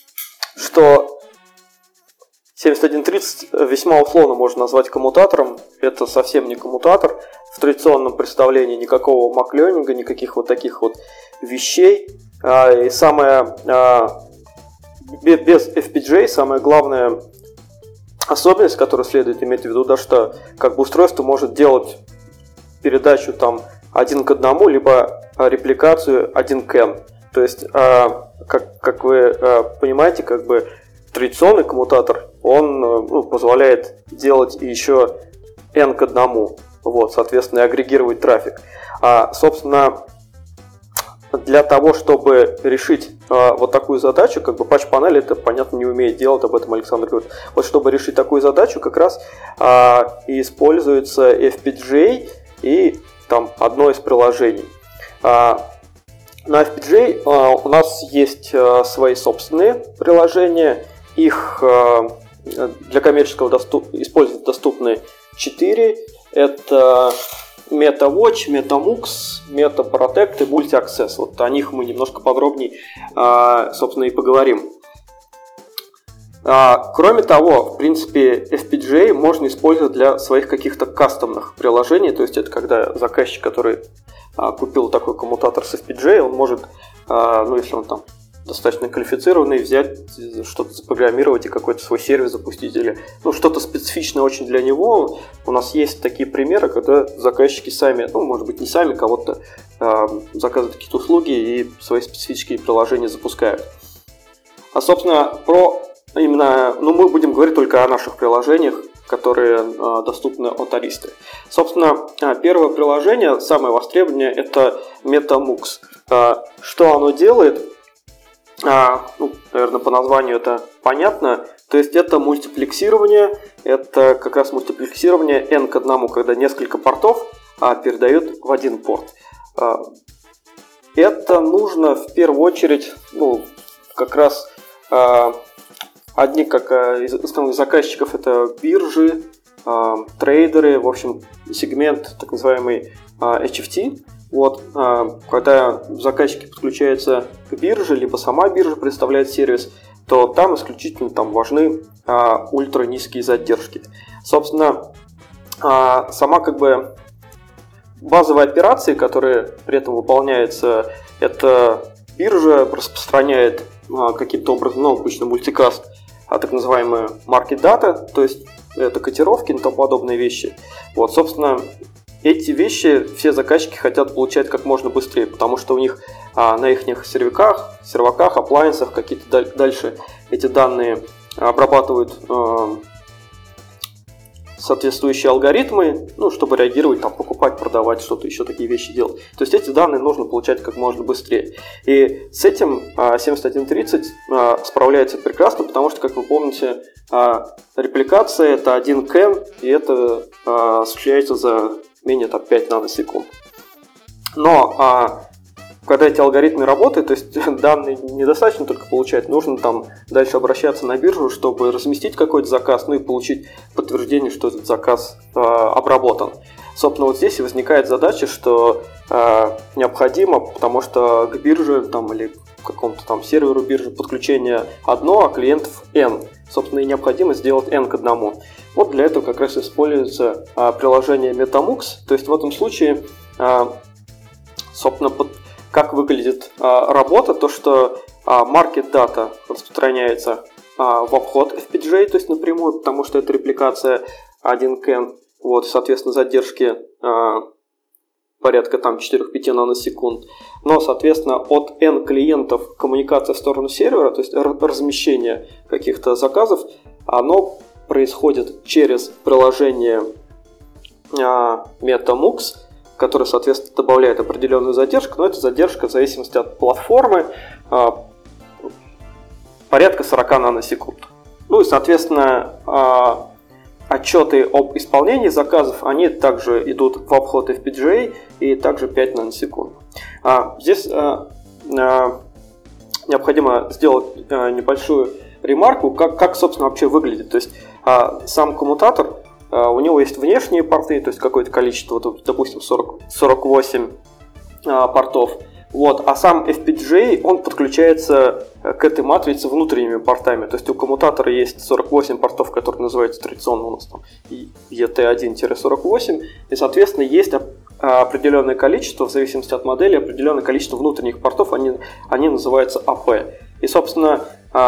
что семьдесят один тридцать весьма условно можно назвать коммутатором. Это совсем не коммутатор. В традиционном представлении никакого мак-ленинга, никаких вот таких вот вещей. А, и самое... А, без эф пи джи эй самая главная особенность, которую следует иметь в виду, да, что как бы устройство может делать передачу там один к одному, либо репликацию один к n. То есть, а, как, как вы а, понимаете, как бы традиционный коммутатор, он ну, позволяет делать еще n к одному, вот, соответственно, и агрегировать трафик. А, собственно, для того, чтобы решить э, вот такую задачу, как бы патч-панель это, понятно, не умеет делать, об этом Александр говорит. Вот чтобы решить такую задачу, как раз э, и используется эф пи джи эй и там одно из приложений. Э, на эф пи джи эй э, у нас есть э, свои собственные приложения, их э, для коммерческого доступ- использовать доступны четыре. Это MetaWatch, MetaMux, MetaProtect и MultiAccess. Вот о них мы немножко подробнее, собственно, и поговорим. Кроме того, в принципе, эф пи джи эй можно использовать для своих каких-то кастомных приложений. То есть это когда заказчик, который купил такой коммутатор с эф пи джи эй, он может, ну если он там достаточно квалифицированный, взять, что-то запрограммировать и какой-то свой сервис запустить или ну, что-то специфичное очень для него. У нас есть такие примеры, когда заказчики сами, ну, может быть, не сами, кого-то э, заказывают какие-то услуги и свои специфические приложения запускают. А, собственно, про именно, ну, мы будем говорить только о наших приложениях, которые э, доступны от Аристы. Собственно, первое приложение, самое востребованное, это MetaMux. Э, что оно делает? А, ну, наверное, по названию это понятно. То есть это мультиплексирование, это как раз мультиплексирование n к одному, когда несколько портов а, передают в один порт. А, это нужно в первую очередь, ну, как раз а, одни как а, из основных заказчиков это биржи, а, трейдеры, в общем, сегмент так называемый а, эйч эф ти. Вот, когда заказчики подключаются к бирже, либо сама биржа представляет сервис, то там исключительно там важны а, ультра низкие задержки. Собственно, а, сама как бы базовые операции, которые при этом выполняются, это биржа распространяет а, каким-то образом, ну, обычно мультикаст, а так называемые market data, то есть это котировки и тому подобные вещи. Вот, собственно, эти вещи все заказчики хотят получать как можно быстрее, потому что у них а, на их серваках, серваках, аплайенсах какие-то даль- дальше эти данные обрабатывают а, соответствующие алгоритмы, ну, чтобы реагировать, там, покупать, продавать, что-то еще такие вещи делать. То есть эти данные нужно получать как можно быстрее. И с этим а, семьдесят один тридцать а, справляется прекрасно, потому что, как вы помните, а, репликация это один к n, и это а, осуществляется за менее там, пять наносекунд. Но а, когда эти алгоритмы работают, то есть данные недостаточно только получать, нужно там дальше обращаться на биржу, чтобы разместить какой-то заказ, ну и получить подтверждение, что этот заказ а, обработан. Собственно, вот здесь и возникает задача, что а, необходимо, потому что к бирже там, или к какому-то там серверу биржи подключение одно, а клиентов n. Собственно, и необходимо сделать n к одному. Вот для этого как раз используется а, приложение MetaMux. То есть в этом случае, а, собственно, под, как выглядит а, работа, то что а, market data распространяется а, в обход эф пи джей, то есть напрямую, потому что это репликация один к эн, вот, соответственно, задержки а, порядка там четыре-пять наносекунд. Но, соответственно, от N клиентов коммуникация в сторону сервера, то есть размещение каких-то заказов, оно происходит через приложение а, MetaMux, которое, соответственно, добавляет определенную задержку, но эта задержка в зависимости от платформы а, порядка сорок наносекунд. Ну и, соответственно, а, отчеты об исполнении заказов, они также идут в обход эф пи джей и также пять наносекунд. А, здесь а, а, необходимо сделать а, небольшую ремарку, как, как, собственно, вообще выглядит. То есть а, сам коммутатор, а, у него есть внешние порты, то есть какое-то количество, вот, допустим, сорок, сорок восемь а, портов. Вот, а сам эф пи джей, он подключается к этой матрице внутренними портами. То есть у коммутатора есть сорок восемь портов, которые называются традиционно у нас там и ти один сорок восемь. И, соответственно, есть определенное количество, в зависимости от модели, определенное количество внутренних портов, они, они называются эй пи. И, собственно,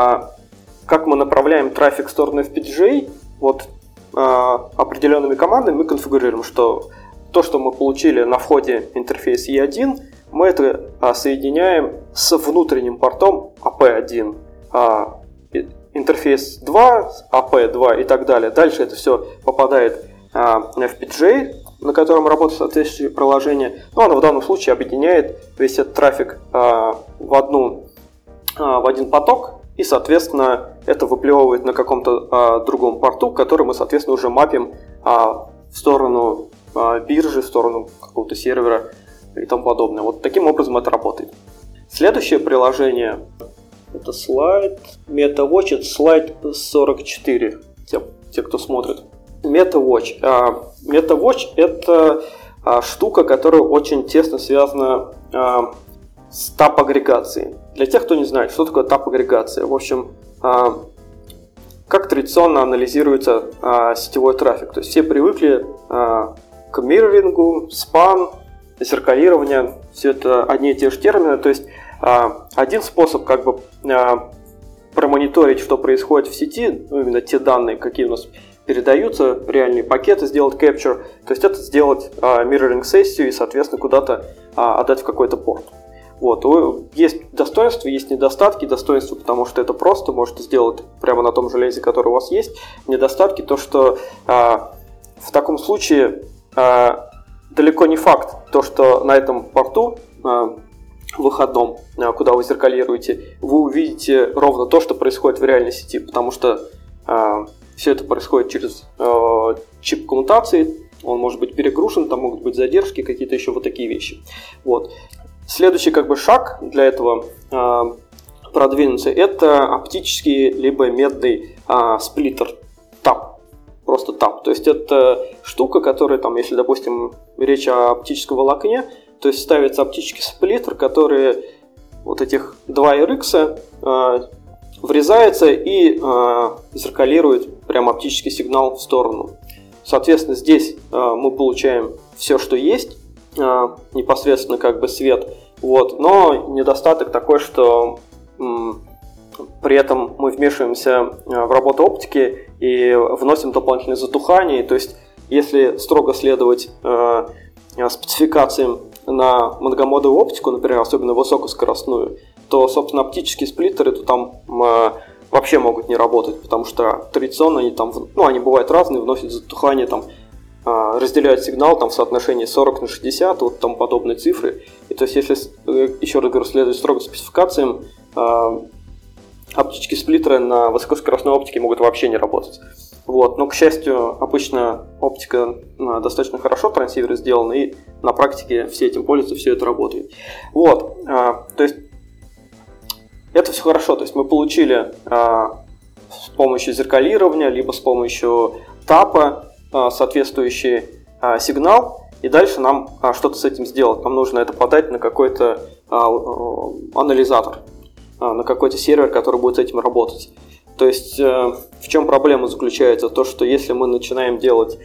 как мы направляем трафик в сторону эф пи джей, вот определенными командами мы конфигурируем, что то, что мы получили на входе интерфейс и один, мы это а, соединяем с внутренним портом эй пи один, а, интерфейс два, эй пи два и так далее. Дальше это все попадает а, на эф пи джей, на котором работает соответствующее приложение. Ну, оно в данном случае объединяет весь этот трафик а, в, одну, а, в один поток, и, соответственно, это выплевывает на каком-то а, другом порту, который мы, соответственно, уже мапим а, в сторону а, биржи, в сторону какого-то сервера и тому подобное. Вот таким образом это работает. Следующее приложение — это слайд MetaWatch, это слайд сорок четыре, те, те кто смотрит. MetaWatch. А, MetaWatch — это а, штука, которая очень тесно связана а, с тап-агрегацией. Для тех, кто не знает, что такое тап-агрегация. В общем, а, как традиционно анализируется а, сетевой трафик. То есть все привыкли а, к миррорингу, спан, зеркалирование, все это одни и те же термины. То есть а, один способ как бы а, промониторить, что происходит в сети, ну, именно те данные, какие у нас передаются, реальные пакеты, сделать capture, то есть это сделать а, mirroring-сессию и, соответственно, куда-то а, отдать в какой-то порт. Вот. Есть достоинства, есть недостатки. Достоинства, потому что это просто, можете сделать прямо на том железе, который у вас есть. Недостатки, то что а, в таком случае а, далеко не факт, то, что на этом порту а, выходном, а, куда вы зеркалируете, вы увидите ровно то, что происходит в реальной сети, потому что а, все это происходит через а, чип коммутации, он может быть перегружен, там могут быть задержки, какие-то еще вот такие вещи. Вот. Следующий как бы шаг для этого э, продвинуться — это оптический либо медный э, сплиттер тап, просто тап. То есть это штука, которая там, если, допустим, речь о оптическом волокне, то есть ставится оптический сплиттер, который вот этих два эр икс э, врезается и э, зеркалирует прям оптический сигнал в сторону. Соответственно, здесь э, мы получаем все, что есть. Непосредственно как бы свет, вот. Но недостаток такой, что м, при этом мы вмешиваемся в работу оптики и вносим дополнительное затухание. То есть если строго следовать э, спецификациям на многомодовую оптику, например, особенно высокоскоростную, то, собственно, оптические сплиттеры то там э, вообще могут не работать, потому что традиционно они там, ну, они бывают разные, вносят затухание там, разделяют сигнал там, в соотношении сорок на шестьдесят, вот там подобные цифры. И то есть, если, еще раз говорю, следовать строго спецификациям, оптические сплиттеры на высокоскоростной оптике могут вообще не работать. Вот. Но, к счастью, обычно оптика достаточно хорошо, трансиверы сделаны, и на практике все этим пользуются, все это работает. Вот. То есть, это все хорошо. То есть, мы получили с помощью зеркалирования, либо с помощью тапа соответствующий а, сигнал, и дальше нам а, что-то с этим сделать. Нам нужно это подать на какой-то а, анализатор, а, на какой-то сервер, который будет с этим работать. То есть в чем проблема заключается? То, что если мы начинаем делать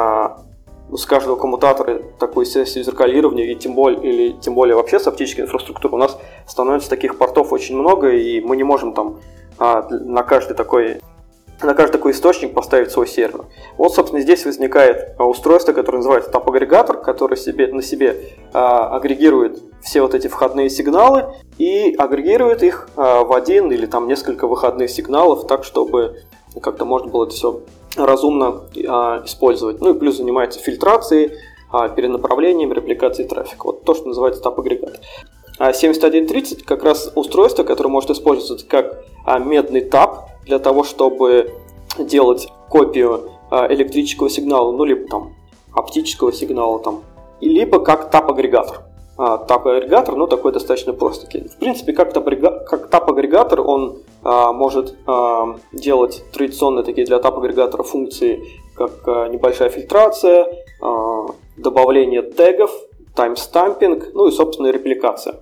с каждого коммутатора такой сессию зеркалирования, и тем более, или тем более вообще с оптической инфраструктурой, у нас становится таких портов очень много, и мы не можем там на каждый такой на каждый такой источник поставить свой сервер. Вот, собственно, здесь возникает устройство, которое называется тап-агрегатор, который себе, на себе а, агрегирует все вот эти входные сигналы и агрегирует их а, в один или там несколько выходных сигналов, так, чтобы как-то можно было это все разумно а, использовать. Ну и плюс занимается фильтрацией, а, перенаправлением, репликацией трафика. Вот то, что называется тап-агрегатор. А семьдесят один тридцать как раз устройство, которое может использоваться как а, медный тап, для того, чтобы делать копию а, электрического сигнала, ну, либо там оптического сигнала, там, и либо как тап-агрегатор. А, тап-агрегатор, ну, такой достаточно простенький. В принципе, как тап-агрегатор, как тап-агрегатор он а, может а, делать традиционные такие для тап-агрегатора функции, как а, небольшая фильтрация, а, добавление тегов, таймстампинг, ну и, собственно, репликация.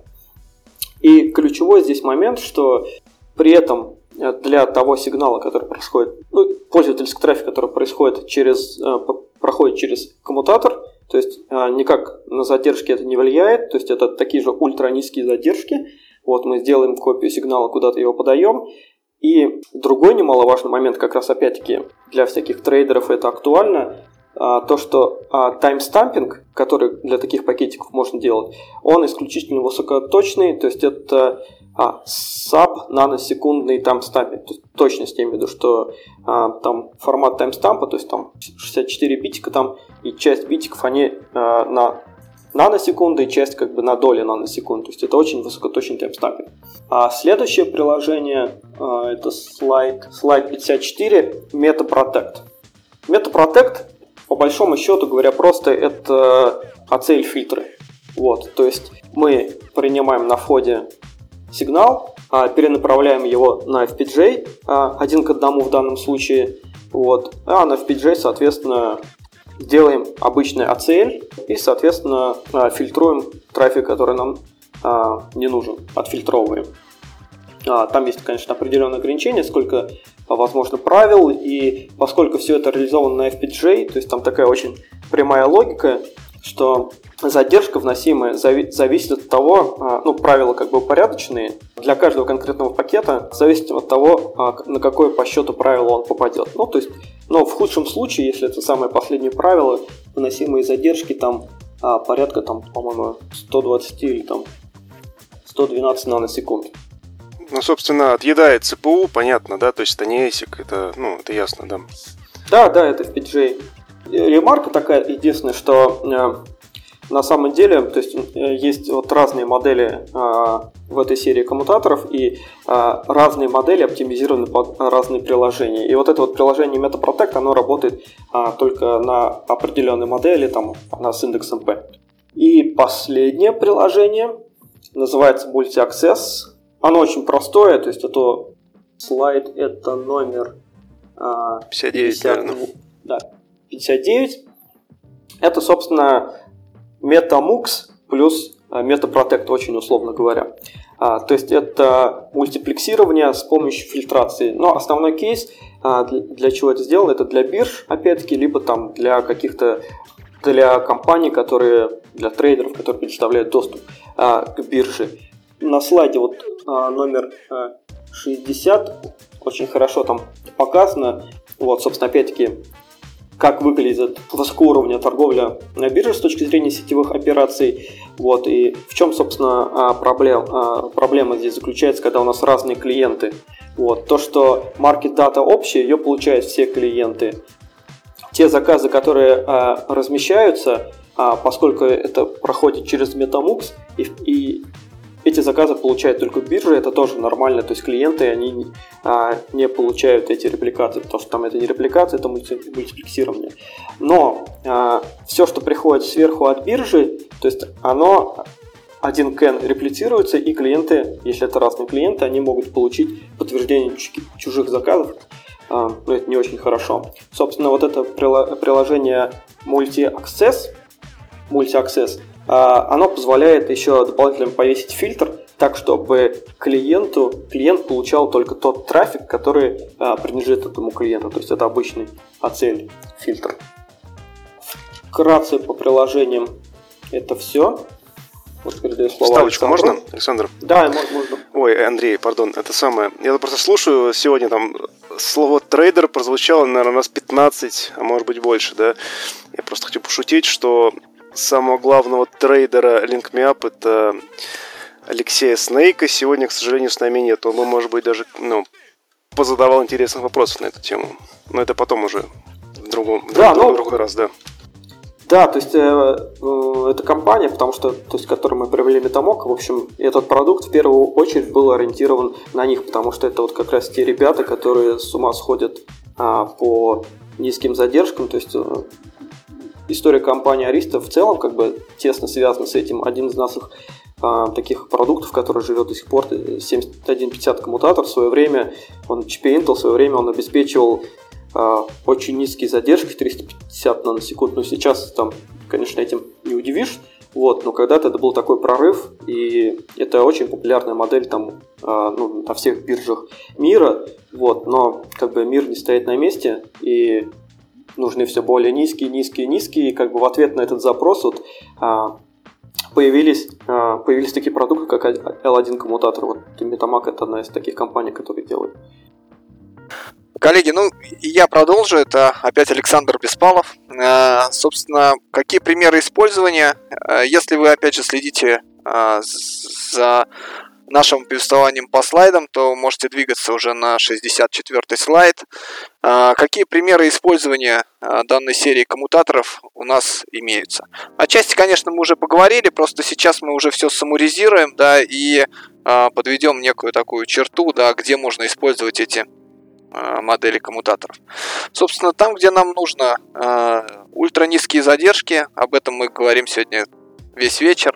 И ключевой здесь момент, что при этом для того сигнала, который происходит, ну, пользовательский трафик, который происходит через, проходит через коммутатор, то есть никак на задержки это не влияет, то есть это такие же ультранизкие задержки. Вот мы сделаем копию сигнала, куда-то его подаем. И другой немаловажный момент, как раз опять-таки для всяких трейдеров это актуально, то, что таймстампинг, который для таких пакетиков можно делать, он исключительно высокоточный, то есть это а, саб-наносекундный таймстампинг, то есть точность, я имею в виду, что а, там формат таймстампа, то есть там шестьдесят четыре битика там, и часть битиков, они а, на наносекунды, и часть как бы на доли наносекунд, то есть это очень высокоточный таймстампинг. А следующее приложение, а, это слайд, слайд пятьдесят четыре, MetaProtect. MetaProtect, по большому счету говоря, просто это эй си эл-фильтры. Вот, то есть мы принимаем на входе сигнал, перенаправляем его на эф пи джей, один к одному в данном случае, вот, а на эф пи джей, соответственно, делаем обычный эй си эл и, соответственно, фильтруем трафик, который нам не нужен, отфильтровываем. Там есть, конечно, определенные ограничения, сколько возможно правил, и поскольку все это реализовано на эф пи джей, то есть там такая очень прямая логика, что задержка вносимая зависит от того, ну, правила как бы упорядоченные, для каждого конкретного пакета зависит от того, на какое по счету правило он попадет. Ну, то есть, но в худшем случае, если это самое последнее правило, выносимые задержки там порядка, там, по-моему, сто двадцать или там сто двенадцать наносекунд.
Ну, собственно, отъедает ЦПУ, понятно, да, то есть это не эсик, это, ну, это ясно, да.
Да, да, это эф пи джей. Ремарка такая, единственное, что э, на самом деле, то есть э, есть вот разные модели э, в этой серии коммутаторов, и э, разные модели оптимизированы под разные приложения. И вот это вот приложение MetaProtect, оно работает э, только на определенной модели, там, она с индексом P. И последнее приложение называется Multi-Access. Оно очень простое, то есть это слайд, это номер э,
пятьдесят девять,
пятьдесят,
наверное.
Да, пятьдесят девять. Это, собственно, MetaMux плюс MetaProtect, очень условно говоря. А, то есть это мультиплексирование с помощью фильтрации. Но основной кейс, а, для, для чего это сделано, это для бирж, опять-таки, либо там для каких-то для компаний, которые, для трейдеров, которые предоставляют доступ а, к бирже. На слайде вот а, номер а, шестьдесят очень хорошо там показано, вот, собственно, опять-таки, как выглядит высокоуровневая торговля на бирже с точки зрения сетевых операций, вот, и в чем, собственно, проблема, проблема здесь заключается, когда у нас разные клиенты. Вот, то, что market data общая, ее получают все клиенты. Те заказы, которые а, размещаются, а, поскольку это проходит через MetaMux, и, и эти заказы получают только биржа, это тоже нормально, то есть клиенты, они а, не получают эти репликации, потому что там это не репликация, это мульти, мультиплексирование. Но а, все, что приходит сверху от биржи, то есть оно один кен реплицируется, и клиенты, если это разные клиенты, они могут получить подтверждение чужих заказов, а, но это не очень хорошо. Собственно, вот это приложение Multi-Access, Multi-Access, оно позволяет еще дополнительно повесить фильтр, так, чтобы клиенту, клиент получал только тот трафик, который а, принадлежит этому клиенту. То есть это обычный эй си эл-фильтр. Вкратце по приложениям это все. Вот передаю слово
Вставочку
Александру.
можно, Александр?
Да, можно.
Ой, Андрей, пардон, это самое. Я просто слушаю, сегодня там слово трейдер прозвучало, наверное, раз пятнадцать, а может быть больше, да? Я просто хочу пошутить, что самого главного трейдера LinkMeUp это Алексея Снейка. Сегодня, к сожалению, с нами нет. Он бы, может быть, даже ну, позадавал интересных вопросов на эту тему. Но это потом уже в другом,
да,
в
ну,
другой раз, да.
Да, то есть э, э, эта компания, потому что, то есть, которую мы привели Metamask, в общем, этот продукт в первую очередь был ориентирован на них, потому что это вот как раз те ребята, которые с ума сходят а, по низким задержкам, то есть э, история компании Arista в целом как бы тесно связана с этим. Один из наших а, таких продуктов, который живет до сих пор, семьдесят один пятьдесят коммутатор, в свое время, он чипе Intel, в свое время он обеспечивал Uh, очень низкие задержки, триста пятьдесят наносекунд, но сейчас там, конечно, этим не удивишь, вот, но когда-то это был такой прорыв, и это очень популярная модель там, uh, ну, на всех биржах мира, вот, но как бы мир не стоит на месте, и нужны все более низкие, низкие, низкие, и как бы в ответ на этот запрос вот, uh, появились, uh, появились такие продукты, как эл один коммутатор, вот Metamask это одна из таких компаний, которые делают.
Коллеги, ну, я продолжу. Это опять Александр Беспалов. Э, собственно, какие примеры использования? Э, если вы, опять же, следите э, за нашим повествованием по слайдам, то можете двигаться уже на шестьдесят четвёртый слайд. Э, какие примеры использования э, данной серии коммутаторов у нас имеются? Отчасти, конечно, мы уже поговорили, просто сейчас мы уже все саммаризируем, да, и э, подведем некую такую черту, да, где можно использовать эти модели коммутаторов. Собственно, там, где нам нужно э, ультранизкие задержки, об этом мы говорим сегодня весь вечер,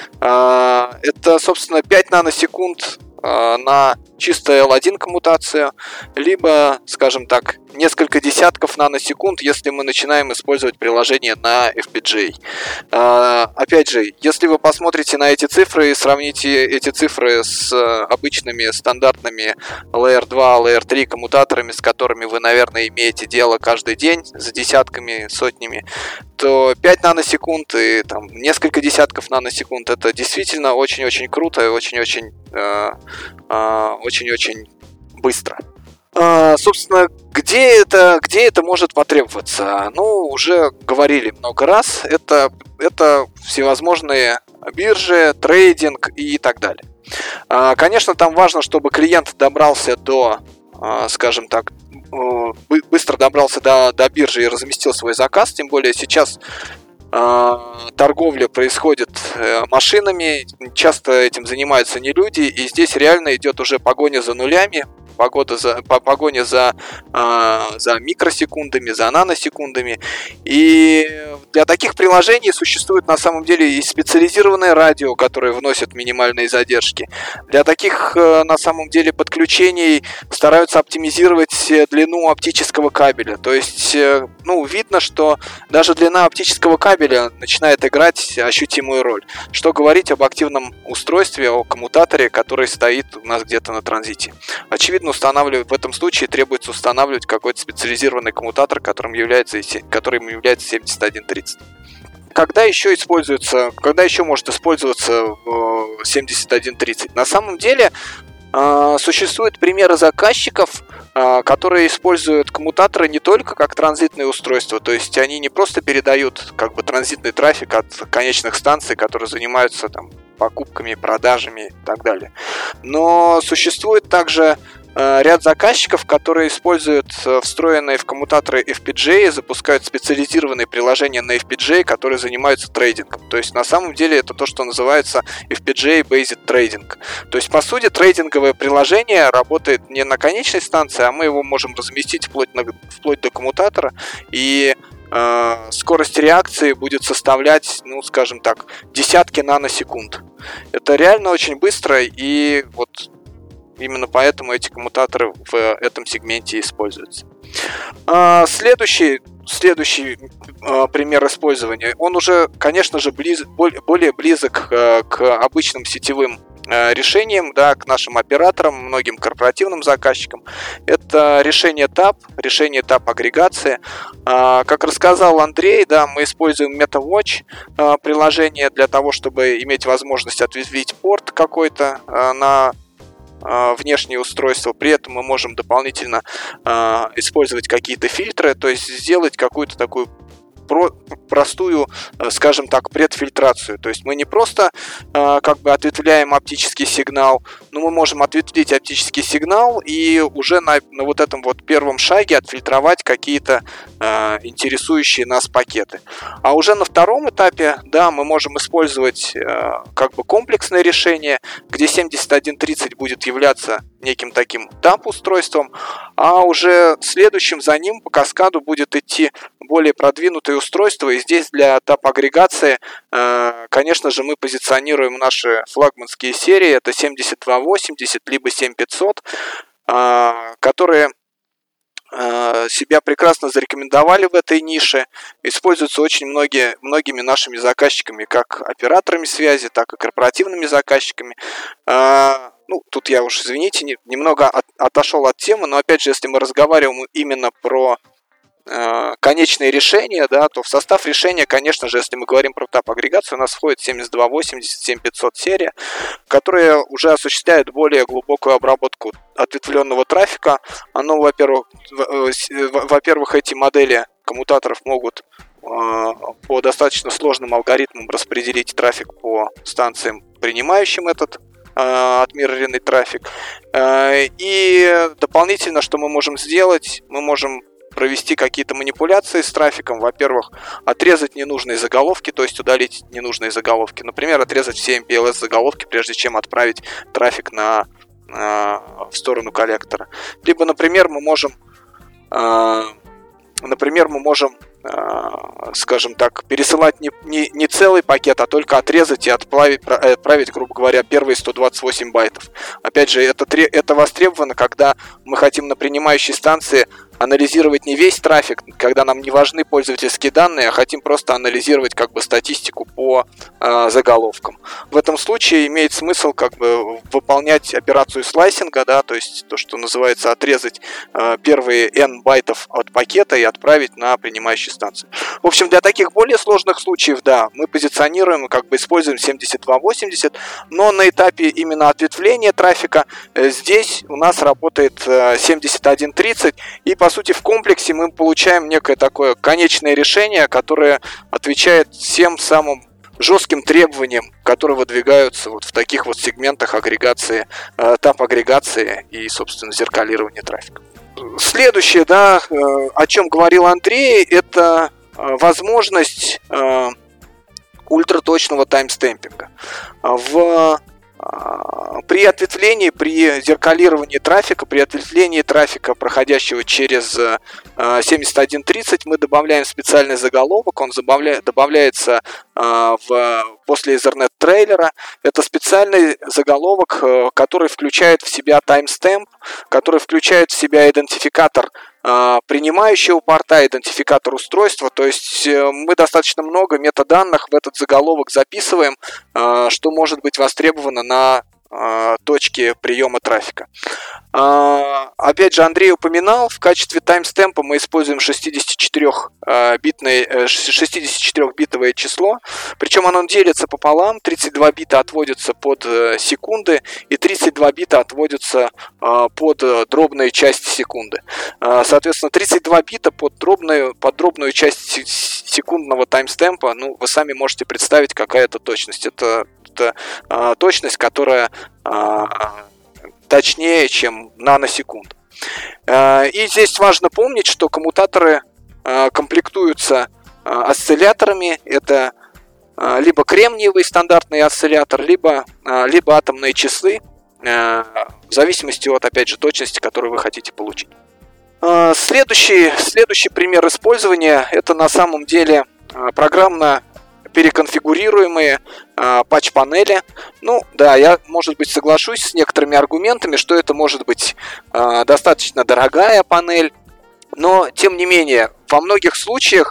э, это, собственно, пять наносекунд э, на чистую эл один коммутацию, либо, скажем так, несколько десятков наносекунд, если мы начинаем использовать приложение на эф пи джи эй. Э, опять же, если вы посмотрите на эти цифры и сравните эти цифры с обычными стандартными лэйер два, лэйер три коммутаторами, с которыми вы, наверное, имеете дело каждый день, за десятками, сотнями, то пять наносекунд и там, несколько десятков наносекунд — это действительно очень-очень круто и очень-очень э, э, очень-очень быстро. Uh, собственно, где это, где это может потребоваться? Ну, уже говорили много раз. Это, это всевозможные биржи, трейдинг и так далее. Uh, конечно, там важно, чтобы клиент добрался до, uh, скажем так, uh, быстро добрался до, до биржи и разместил свой заказ. Тем более сейчас uh, торговля происходит uh, машинами. Часто этим занимаются не люди. И здесь реально идет уже погоня за нулями. Погода за, погоня за, э, за микросекундами, за наносекундами. И для таких приложений существует на самом деле и специализированное радио, которое вносит минимальные задержки. Для таких э, на самом деле подключений стараются оптимизировать длину оптического кабеля. То есть, э, ну, видно, что даже длина оптического кабеля начинает играть ощутимую роль. Что говорить об активном устройстве, о коммутаторе, который стоит у нас где-то на транзите. Очевидно, устанавливать в этом случае требуется устанавливать какой-то специализированный коммутатор, которым является, которым является семьдесят один тридцать. Когда еще используется, когда еще может использоваться семьдесят один тридцать? На самом деле существуют примеры заказчиков, которые используют коммутаторы не только как транзитные устройства, то есть они не просто передают как бы транзитный трафик от конечных станций, которые занимаются там покупками, продажами и так далее. Но существует также ряд заказчиков, которые используют встроенные в коммутаторы эф пи джи эй, запускают специализированные приложения на эф пи джи эй, которые занимаются трейдингом. То есть на самом деле это то, что называется эф пи джи эй Based Trading. То есть по сути трейдинговое приложение работает не на конечной станции, а мы его можем разместить вплоть, на, вплоть до коммутатора, и э, скорость реакции будет составлять, ну скажем так, десятки наносекунд. Это реально очень быстро, и вот именно поэтому эти коммутаторы в этом сегменте используются. Следующий, следующий пример использования, он уже, конечно же, близ, более близок к обычным сетевым решением, да, к нашим операторам, многим корпоративным заказчикам. Это решение тап, решение тап-агрегации. Как рассказал Андрей, да, мы используем MetaWatch приложение для того, чтобы иметь возможность ответвить порт какой-то на внешнее устройство. При этом мы можем дополнительно использовать какие-то фильтры, то есть сделать какую-то такую Про, простую, скажем так, предфильтрацию. То есть мы не просто э, как бы ответвляем оптический сигнал, но мы можем ответвлить оптический сигнал и уже на, на вот этом вот первом шаге отфильтровать какие-то э, интересующие нас пакеты. А уже на втором этапе, да, мы можем использовать э, как бы комплексное решение, где семьдесят один тридцать будет являться неким таким тап-устройством, а уже следующим за ним по каскаду будет идти более продвинутые устройства. И здесь для тап-агрегации, конечно же, мы позиционируем наши флагманские серии. Это семьдесят два восемьдесят либо семь пятьсот, которые себя прекрасно зарекомендовали в этой нише, используются очень многие, многими нашими заказчиками, как операторами связи, так и корпоративными заказчиками. Ну, тут я уж, извините, немного от, отошел от темы, но опять же, если мы разговариваем именно про э, конечные решения, да, то в состав решения, конечно же, если мы говорим про тап-агрегацию, у нас входит семьдесят два восемьдесят, семь пятьсот серия, которая уже осуществляет более глубокую обработку ответвленного трафика. Оно, во-первых, во-первых, эти модели коммутаторов могут по достаточно сложным алгоритмам распределить трафик по станциям, принимающим этот отмеренный трафик. И дополнительно, что мы можем сделать, мы можем провести какие-то манипуляции с трафиком. Во-первых, отрезать ненужные заголовки, то есть удалить ненужные заголовки. Например, отрезать все эм пи эл эс заголовки, прежде чем отправить трафик на, в сторону коллектора. Либо, например, мы можем Например, мы можем, скажем так, пересылать не, не, не целый пакет, а только отрезать и отправить, отправить, грубо говоря, первые сто двадцать восемь байтов. Опять же, это, это востребовано, когда мы хотим на принимающей станции анализировать не весь трафик, когда нам не важны пользовательские данные, а хотим просто анализировать как бы статистику по э, заголовкам. В этом случае имеет смысл как бы выполнять операцию слайсинга, да, то есть то, что называется отрезать э, первые n байтов от пакета и отправить на принимающую станцию. В общем, для таких более сложных случаев, да, мы позиционируем и как бы используем семьдесят два восемьдесят, но на этапе именно ответвления трафика э, здесь у нас работает э, семьдесят один тридцать, и по сути в комплексе мы получаем некое такое конечное решение, которое отвечает всем самым жестким требованиям, которые выдвигаются вот в таких вот сегментах агрегации, э, тап-агрегации и, собственно, зеркалирования трафика. Следующее, да, э, о чем говорил Андрей, это э, возможность э, ультраточного таймстемпинга. В При ответвлении, при зеркалировании трафика, при ответвлении трафика, проходящего через семьдесят один тридцать, мы добавляем специальный заголовок, он добавляется в, после Ethernet трейлера. Это специальный заголовок, который включает в себя таймстемп, который включает в себя идентификатор принимающего порта, идентификатор устройства. То есть мы достаточно много метаданных в этот заголовок записываем, что может быть востребовано на точке приема трафика. Опять же, Андрей упоминал, в качестве таймстемпа мы используем шестидесятичетырёхбитное число, причем оно делится пополам, тридцать два бита отводятся под секунды и тридцать два бита отводятся под дробную часть секунды. Соответственно, тридцать два бита под дробную, под дробную часть секундного таймстемпа, ну, вы сами можете представить, какая это точность. Это, это а, точность, которая а, точнее, чем наносекунд. А, и здесь важно помнить, что коммутаторы а, комплектуются а, осцилляторами. Это а, либо кремниевый стандартный осциллятор, либо, а, либо атомные числы, а, в зависимости от, опять же, точности, которую вы хотите получить. Следующий, следующий пример использования — это на самом деле программно переконфигурируемые патч-панели. Ну да, я, может быть, соглашусь с некоторыми аргументами, что это может быть достаточно дорогая панель, но тем не менее во многих случаях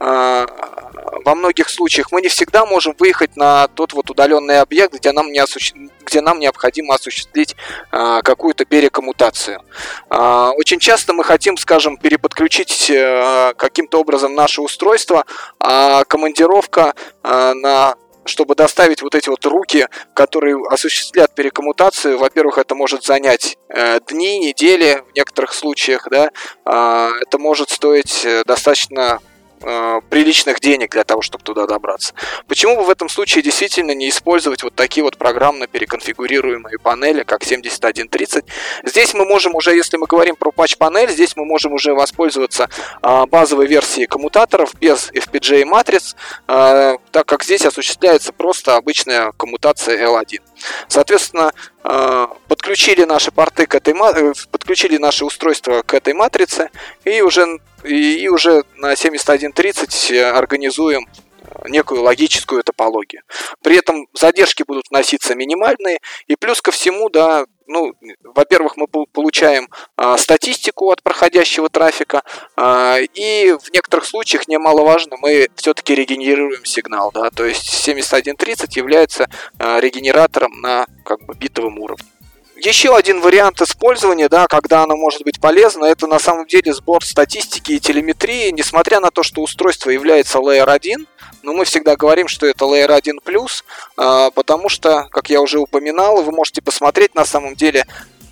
во многих случаях мы не всегда можем выехать на тот вот удаленный объект, где нам, не осуществ... где нам необходимо осуществить какую-то перекоммутацию. Очень часто мы хотим, скажем, переподключить каким-то образом наше устройство, а командировка на... чтобы доставить вот эти вот руки, которые осуществляют перекоммутацию, во-первых, это может занять э, дни, недели в некоторых случаях, да, э, это может стоить достаточно э, приличных денег для того, чтобы туда добраться. Почему бы в этом случае действительно не использовать вот такие вот программно переконфигурируемые панели, как семьдесят один тридцать? Здесь мы можем уже, если мы говорим про патч-панель, здесь мы можем уже воспользоваться э, базовой версией коммутаторов без эф пи джи эй матриц, э, так как здесь осуществляется просто обычная коммутация эл один. Соответственно, э, подключили наши порты к этой, подключили наши устройства к этой матрице и уже И, и уже на семьдесят один тридцать организуем некую логическую топологию. При этом задержки будут вноситься минимальные. И плюс ко всему, да, ну, во-первых, мы получаем а, статистику от проходящего трафика. А, и в некоторых случаях, немаловажно, мы все-таки регенерируем сигнал. Да, то есть семьдесят один тридцать является а, регенератором на как бы битовом уровне. Еще один вариант использования, да, когда оно может быть полезно, это на самом деле сбор статистики и телеметрии. Несмотря на то, что устройство является лейер один, но мы всегда говорим, что это лейер один плюс, потому что, как я уже упоминал, вы можете посмотреть на самом деле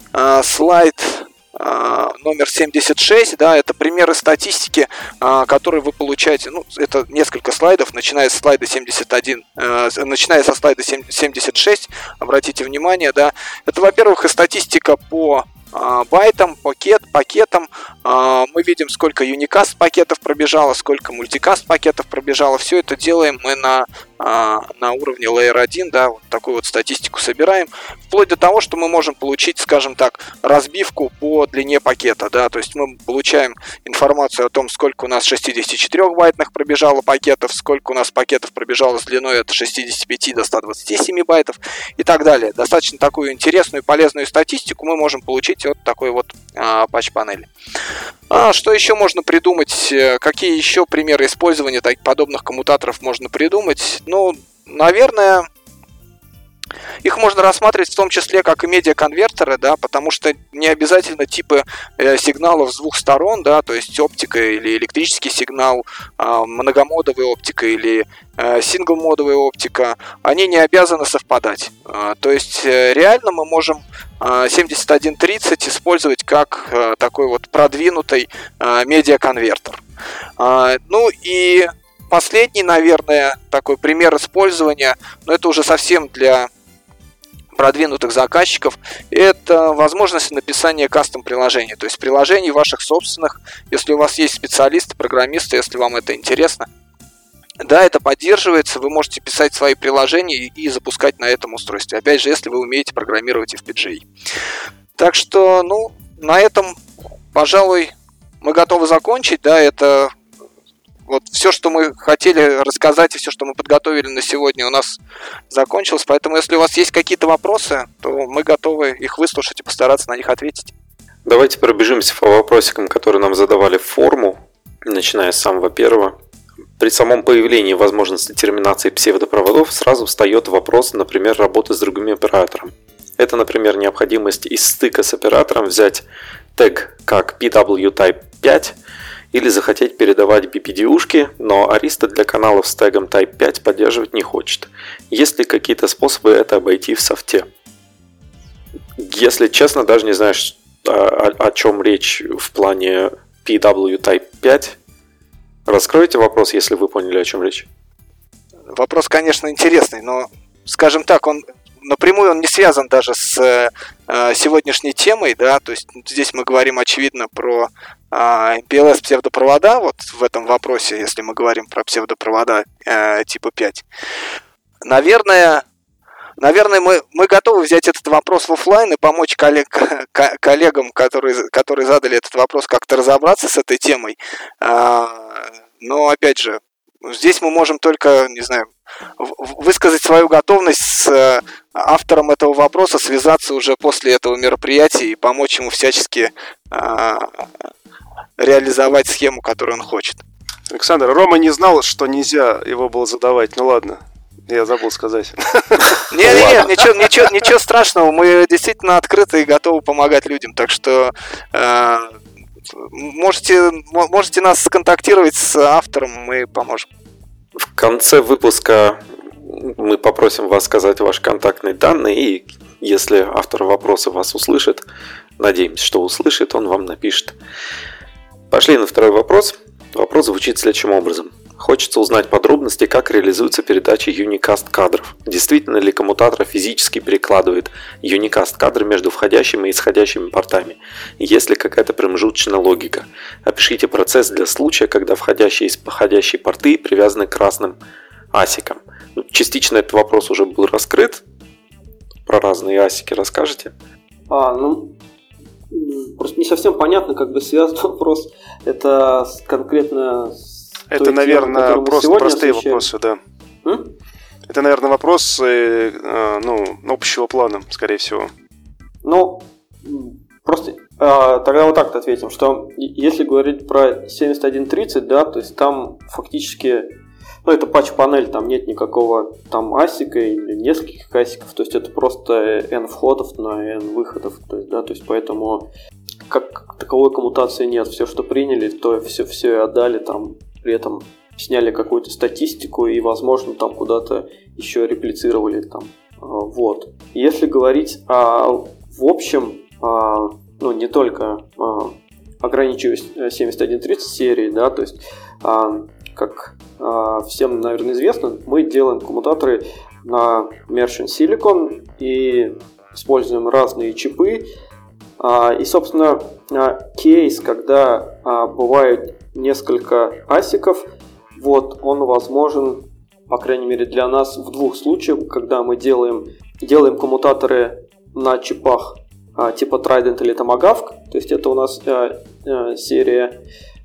слайд номер семьдесят шесть, да, это примеры статистики, которые вы получаете, ну, это несколько слайдов, начиная с слайда семьдесят один, начиная со слайда семьдесят шесть, обратите внимание, да, это, во-первых, и статистика по байтам, пакет, пакетам. Мы видим, сколько юникаст пакетов пробежало, сколько мультикаст пакетов пробежало. Все это делаем мы на, на уровне лейер один, да, вот такую вот статистику собираем. Вплоть до того, что мы можем получить, скажем так, разбивку по длине пакета, да, то есть мы получаем информацию о том, сколько у нас шестидесятичетырёхбайтных пробежало пакетов, сколько у нас пакетов пробежало с длиной от шестидесяти пяти до ста двадцати семи байтов и так далее. Достаточно такую интересную и полезную статистику мы можем получить от такой вот а, патч-панели. А, что еще можно придумать? Какие еще примеры использования таких подобных коммутаторов можно придумать? Ну, наверное, их можно рассматривать в том числе как и медиаконвертеры, да, потому что не обязательно типы э, сигналов с двух сторон, да, то есть оптика или электрический сигнал, э, многомодовая оптика или э, синглмодовая оптика, они не обязаны совпадать. Э, то есть э, реально мы можем э, семьдесят один тридцать использовать как э, такой вот продвинутый э, медиаконвертер. Э, ну и последний, наверное, такой пример использования, но это уже совсем для продвинутых заказчиков, это возможность написания кастом-приложений, то есть приложений ваших собственных, если у вас есть специалисты, программисты, если вам это интересно. Да, это поддерживается, вы можете писать свои приложения и запускать на этом устройстве. Опять же, если вы умеете программировать эф пи джи эй. Так что, ну, на этом, пожалуй, мы готовы закончить, да, это... Вот все, что мы хотели рассказать и все, что мы подготовили на сегодня, у нас закончилось. Поэтому, если у вас есть какие-то вопросы, то мы готовы их выслушать и постараться на них ответить.
Давайте пробежимся по вопросикам, которые нам задавали в форму, начиная с самого первого. При самом появлении возможности терминации псевдопроводов сразу встает вопрос, например, работы с другими операторами. Это, например, необходимость из стыка с оператором взять тег как пи дабл ю тайп пять, или захотеть передавать би пи ди-ушки, но Arista для каналов с тегом тайп пять поддерживать не хочет. Есть ли какие-то способы это обойти в софте? Если честно, даже не знаю, о, о чем речь в плане пи дабл ю тайп пять. Раскройте вопрос, если вы поняли, о чем речь.
Вопрос, конечно, интересный, но, скажем так, он напрямую он не связан даже с э, сегодняшней темой, да, то есть здесь мы говорим, очевидно, про э, эм пи эл эс псевдопровода, вот в этом вопросе, если мы говорим про псевдопровода э, типа пять. Наверное, наверное мы, мы готовы взять этот вопрос в офлайн и помочь коллег, коллегам, которые, которые задали этот вопрос, как-то разобраться с этой темой. Э, но, опять же, здесь мы можем только, не знаю, высказать свою готовность с автором этого вопроса, связаться уже после этого мероприятия и помочь ему всячески а, реализовать схему, которую он хочет.
Александр, Рома не знал, что нельзя его было задавать. Ну ладно, я забыл сказать.
Нет, нет, ничего, ничего, ничего страшного. Мы действительно открыты и готовы помогать людям. Так что э, можете, можете нас сконтактировать с автором, мы поможем.
В конце выпуска мы попросим вас сказать ваши контактные данные, и если автор вопроса вас услышит, надеемся, что услышит, он вам напишет. Пошли на второй вопрос. Вопрос звучит следующим образом. Хочется узнать подробности, как реализуется передача Unicast кадров. Действительно ли коммутатор физически перекладывает Unicast кадры между входящими и исходящими портами? Есть ли какая-то промежуточная логика? Опишите процесс для случая, когда входящие и исходящие порты привязаны к красным асикам. Частично этот вопрос уже был раскрыт. Про разные асики расскажете?
А, ну, просто не совсем понятно, как бы связан вопрос. Это конкретно...
Это, наверное, просто простые вопросы, да. М? Это, наверное, вопросы ну, общего плана, скорее всего.
Ну, просто тогда вот так ответим, что если говорить про семьдесят один тридцать, да, то есть там фактически, ну, это патч-панель, там нет никакого там асика или нескольких асиков, то есть это просто n входов на n выходов, то есть, да, то есть поэтому как таковой коммутации нет, все, что приняли, то все, все и отдали, там при этом сняли какую-то статистику и, возможно, там куда-то еще реплицировали там, вот. Если говорить о, в общем, о, ну, не только о, ограничиваясь семьдесят один тридцать серией, да, то есть, о, как о, всем, наверное, известно, мы делаем коммутаторы на Merchant Silicon и используем разные чипы. И, собственно, кейс, когда бывает несколько асиков, вот, он возможен, по крайней мере, для нас в двух случаях, когда мы делаем, делаем коммутаторы на чипах типа Trident или Tomahawk, то есть это у нас серия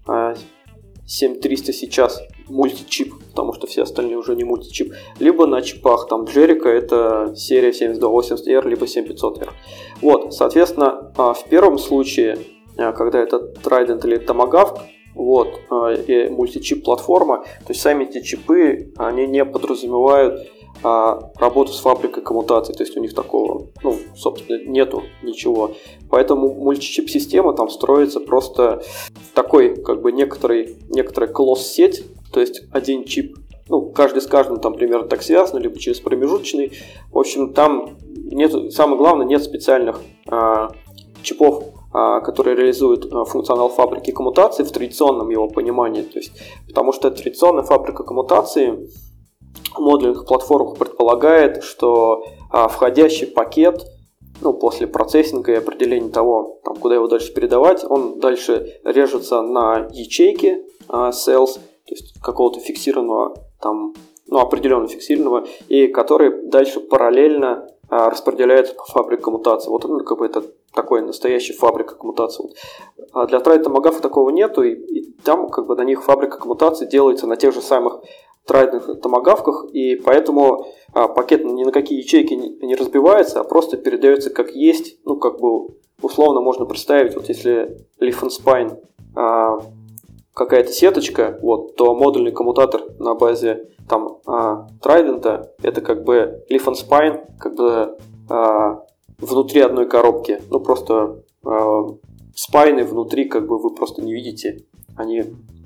семь триста сейчас мультичип, потому что все остальные уже не мультичип, либо на чипах там Jericho, это серия семьдесят два восемьдесят эр, либо семь пятьсот эр. Вот, соответственно, в первом случае, когда это Trident или Tomahawk, вот, и мультичип платформа, то есть сами эти чипы, они не подразумевают а, работу с фабрикой коммутации, то есть у них такого, ну, собственно, нету ничего. Поэтому мультичип-система там строится просто такой, как бы, некоторый, некоторая клосс-сеть, то есть один чип, ну, каждый с каждым там примерно так связан, либо через промежуточный. В общем, там нет, самое главное, нет специальных а, чипов, а, которые реализуют а, функционал фабрики коммутации в традиционном его понимании. То есть, потому что традиционная фабрика коммутации в модульных платформах предполагает, что а, входящий пакет, ну, после процессинга и определения того, там, куда его дальше передавать, он дальше режется на ячейки а, cells, то есть какого-то фиксированного, там, ну, определенно фиксированного, и который дальше параллельно а, распределяется по фабрике коммутации. Вот, ну, как бы это такой настоящий фабрика коммутации. Вот. А для Trident Tomahawk такого нету, и, и там как бы на них фабрика коммутации делается на тех же самых Trident Tomahawk'ах, и поэтому а, пакет ни на какие ячейки не, не разбивается, а просто передается как есть. Ну, как бы условно можно представить, вот если Leaf and Spine а, какая-то сеточка, вот, то модульный коммутатор на базе там а, Trident это как бы Leaf and Spine, как бы а, внутри одной коробки. Ну, просто а, спайны внутри, как бы, вы просто не видите. Они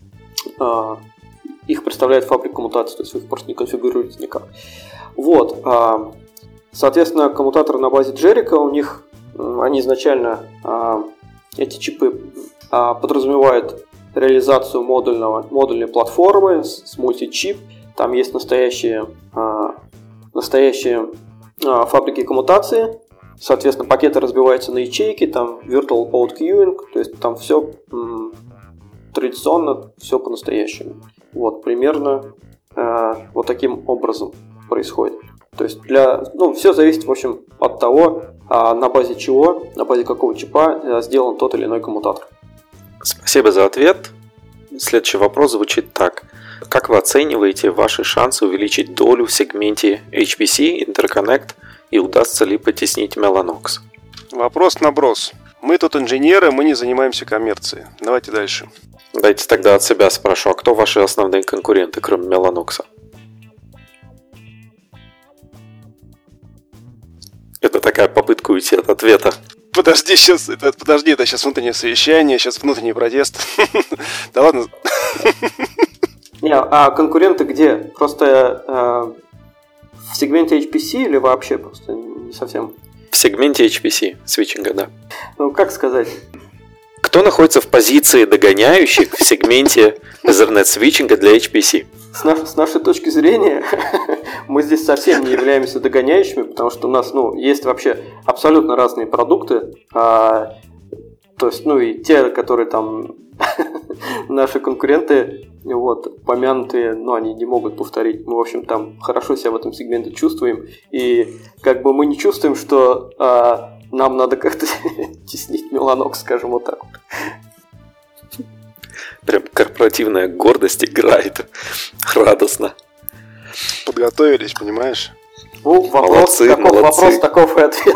а, их представляет фабрика коммутации, то есть вы их просто не конфигурируете никак. Вот. А, соответственно, коммутаторы на базе Jericho, у них они изначально а, эти чипы а, подразумевают реализацию модульного, модульной платформы с, с мультичип. Там есть настоящие, а, настоящие а, фабрики коммутации. Соответственно, пакеты разбиваются на ячейки, там virtual port queuing, то есть там все м, традиционно, все по-настоящему. Вот, примерно э, вот таким образом происходит. То есть для, ну, все зависит, в общем, от того, а, на базе чего, на базе какого чипа а, сделан тот или иной коммутатор.
Спасибо за ответ. Следующий вопрос звучит так. Как вы оцениваете ваши шансы увеличить долю в сегменте эйч пи си, Interconnect, и удастся ли потеснить Mellanox?
Вопрос-наброс. Мы тут инженеры, мы не занимаемся коммерцией. Давайте дальше.
Дайте тогда от себя спрошу, а кто ваши основные конкуренты, кроме Mellanox? Это такая попытка уйти от ответа.
Подожди, сейчас, это, подожди, это сейчас внутреннее совещание, сейчас внутренний протест. Да ладно.
Не, а конкуренты где? Просто э, в сегменте эйч пи си или вообще просто не совсем?
В сегменте эйч пи си свитчинга, да.
Ну, как сказать?
Кто находится в позиции догоняющих в сегменте Ethernet свитчинга для эйч пи си?
С, наш, с нашей точки зрения, мы здесь совсем не являемся догоняющими, потому что у нас, ну, есть вообще абсолютно разные продукты. А, то есть, ну, и те, которые там наши конкуренты, вот, помянутые, ну, они не могут повторить. Мы, в общем, там хорошо себя в этом сегменте чувствуем. И как бы мы не чувствуем, что а, нам надо как-то теснить Mellanox, скажем вот так вот.
Прям корпоративная гордость играет радостно.
Подготовились, понимаешь?
Ну, вопрос,
молодцы,
таков,
молодцы.
вопрос, таков и ответ.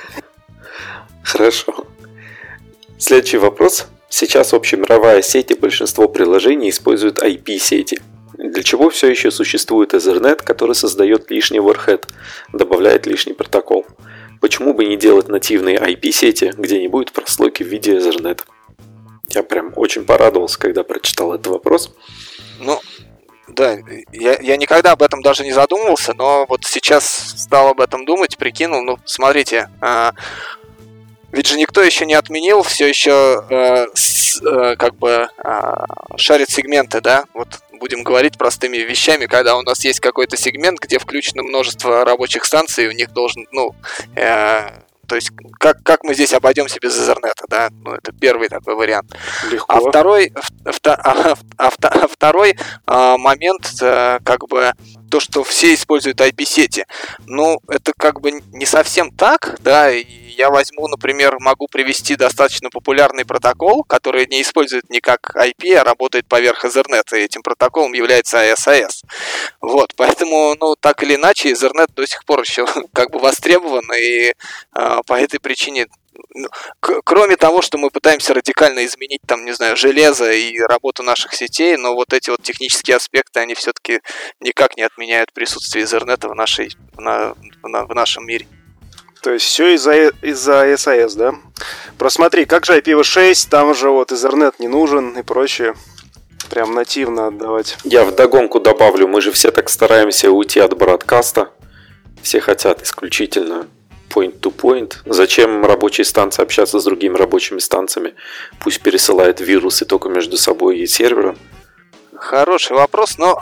Хорошо. Следующий вопрос. Сейчас общемировая сеть и большинство приложений используют ай пи-сети. Для чего все еще существует Ethernet, который создает лишний overhead, добавляет лишний протокол? Почему бы не делать нативные ай пи-сети, где не будет прослойки в виде Ethernet? Я прям очень порадовался, когда прочитал этот вопрос.
Ну, да, я, я никогда об этом даже не задумывался, но вот сейчас стал об этом думать, прикинул. Ну, смотрите, э, ведь же никто еще не отменил, все еще э, с, э, как бы э, шарит сегменты, да? Вот будем говорить простыми вещами, когда у нас есть какой-то сегмент, где включено множество рабочих станций, у них должен, ну... Э, То есть, как, как мы здесь обойдемся без Ethernet, да? Ну, это первый такой вариант.
Легко.
А второй, а, а, а, а второй а, момент, а, как бы, то, что все используют ай пи-сети. Ну, это как бы не совсем так, да? Я возьму, например, могу привести достаточно популярный протокол, который не использует никак ай пи, а работает поверх Ethernet, и этим протоколом является эй эс эй эс. Вот, поэтому, ну, так или иначе, Ethernet до сих пор еще как бы востребован, и а, по этой причине, ну, к- кроме того, что мы пытаемся радикально изменить, там, не знаю, железо и работу наших сетей, но вот эти вот технические аспекты, они все-таки никак не отменяют присутствие Ethernet в, нашей, в, на, в, на, в нашем мире.
То есть все из-за, из-за эс эй эс, да? Просмотри, как же ай пи ви шесть, там же вот Ethernet не нужен и прочее. Прям нативно отдавать.
Я вдогонку добавлю, мы же все так стараемся уйти от бродкаста. Все хотят исключительно point-to-point. Зачем рабочие станции общаться с другими рабочими станциями? Пусть пересылают вирусы только между собой и сервером.
Хороший вопрос, но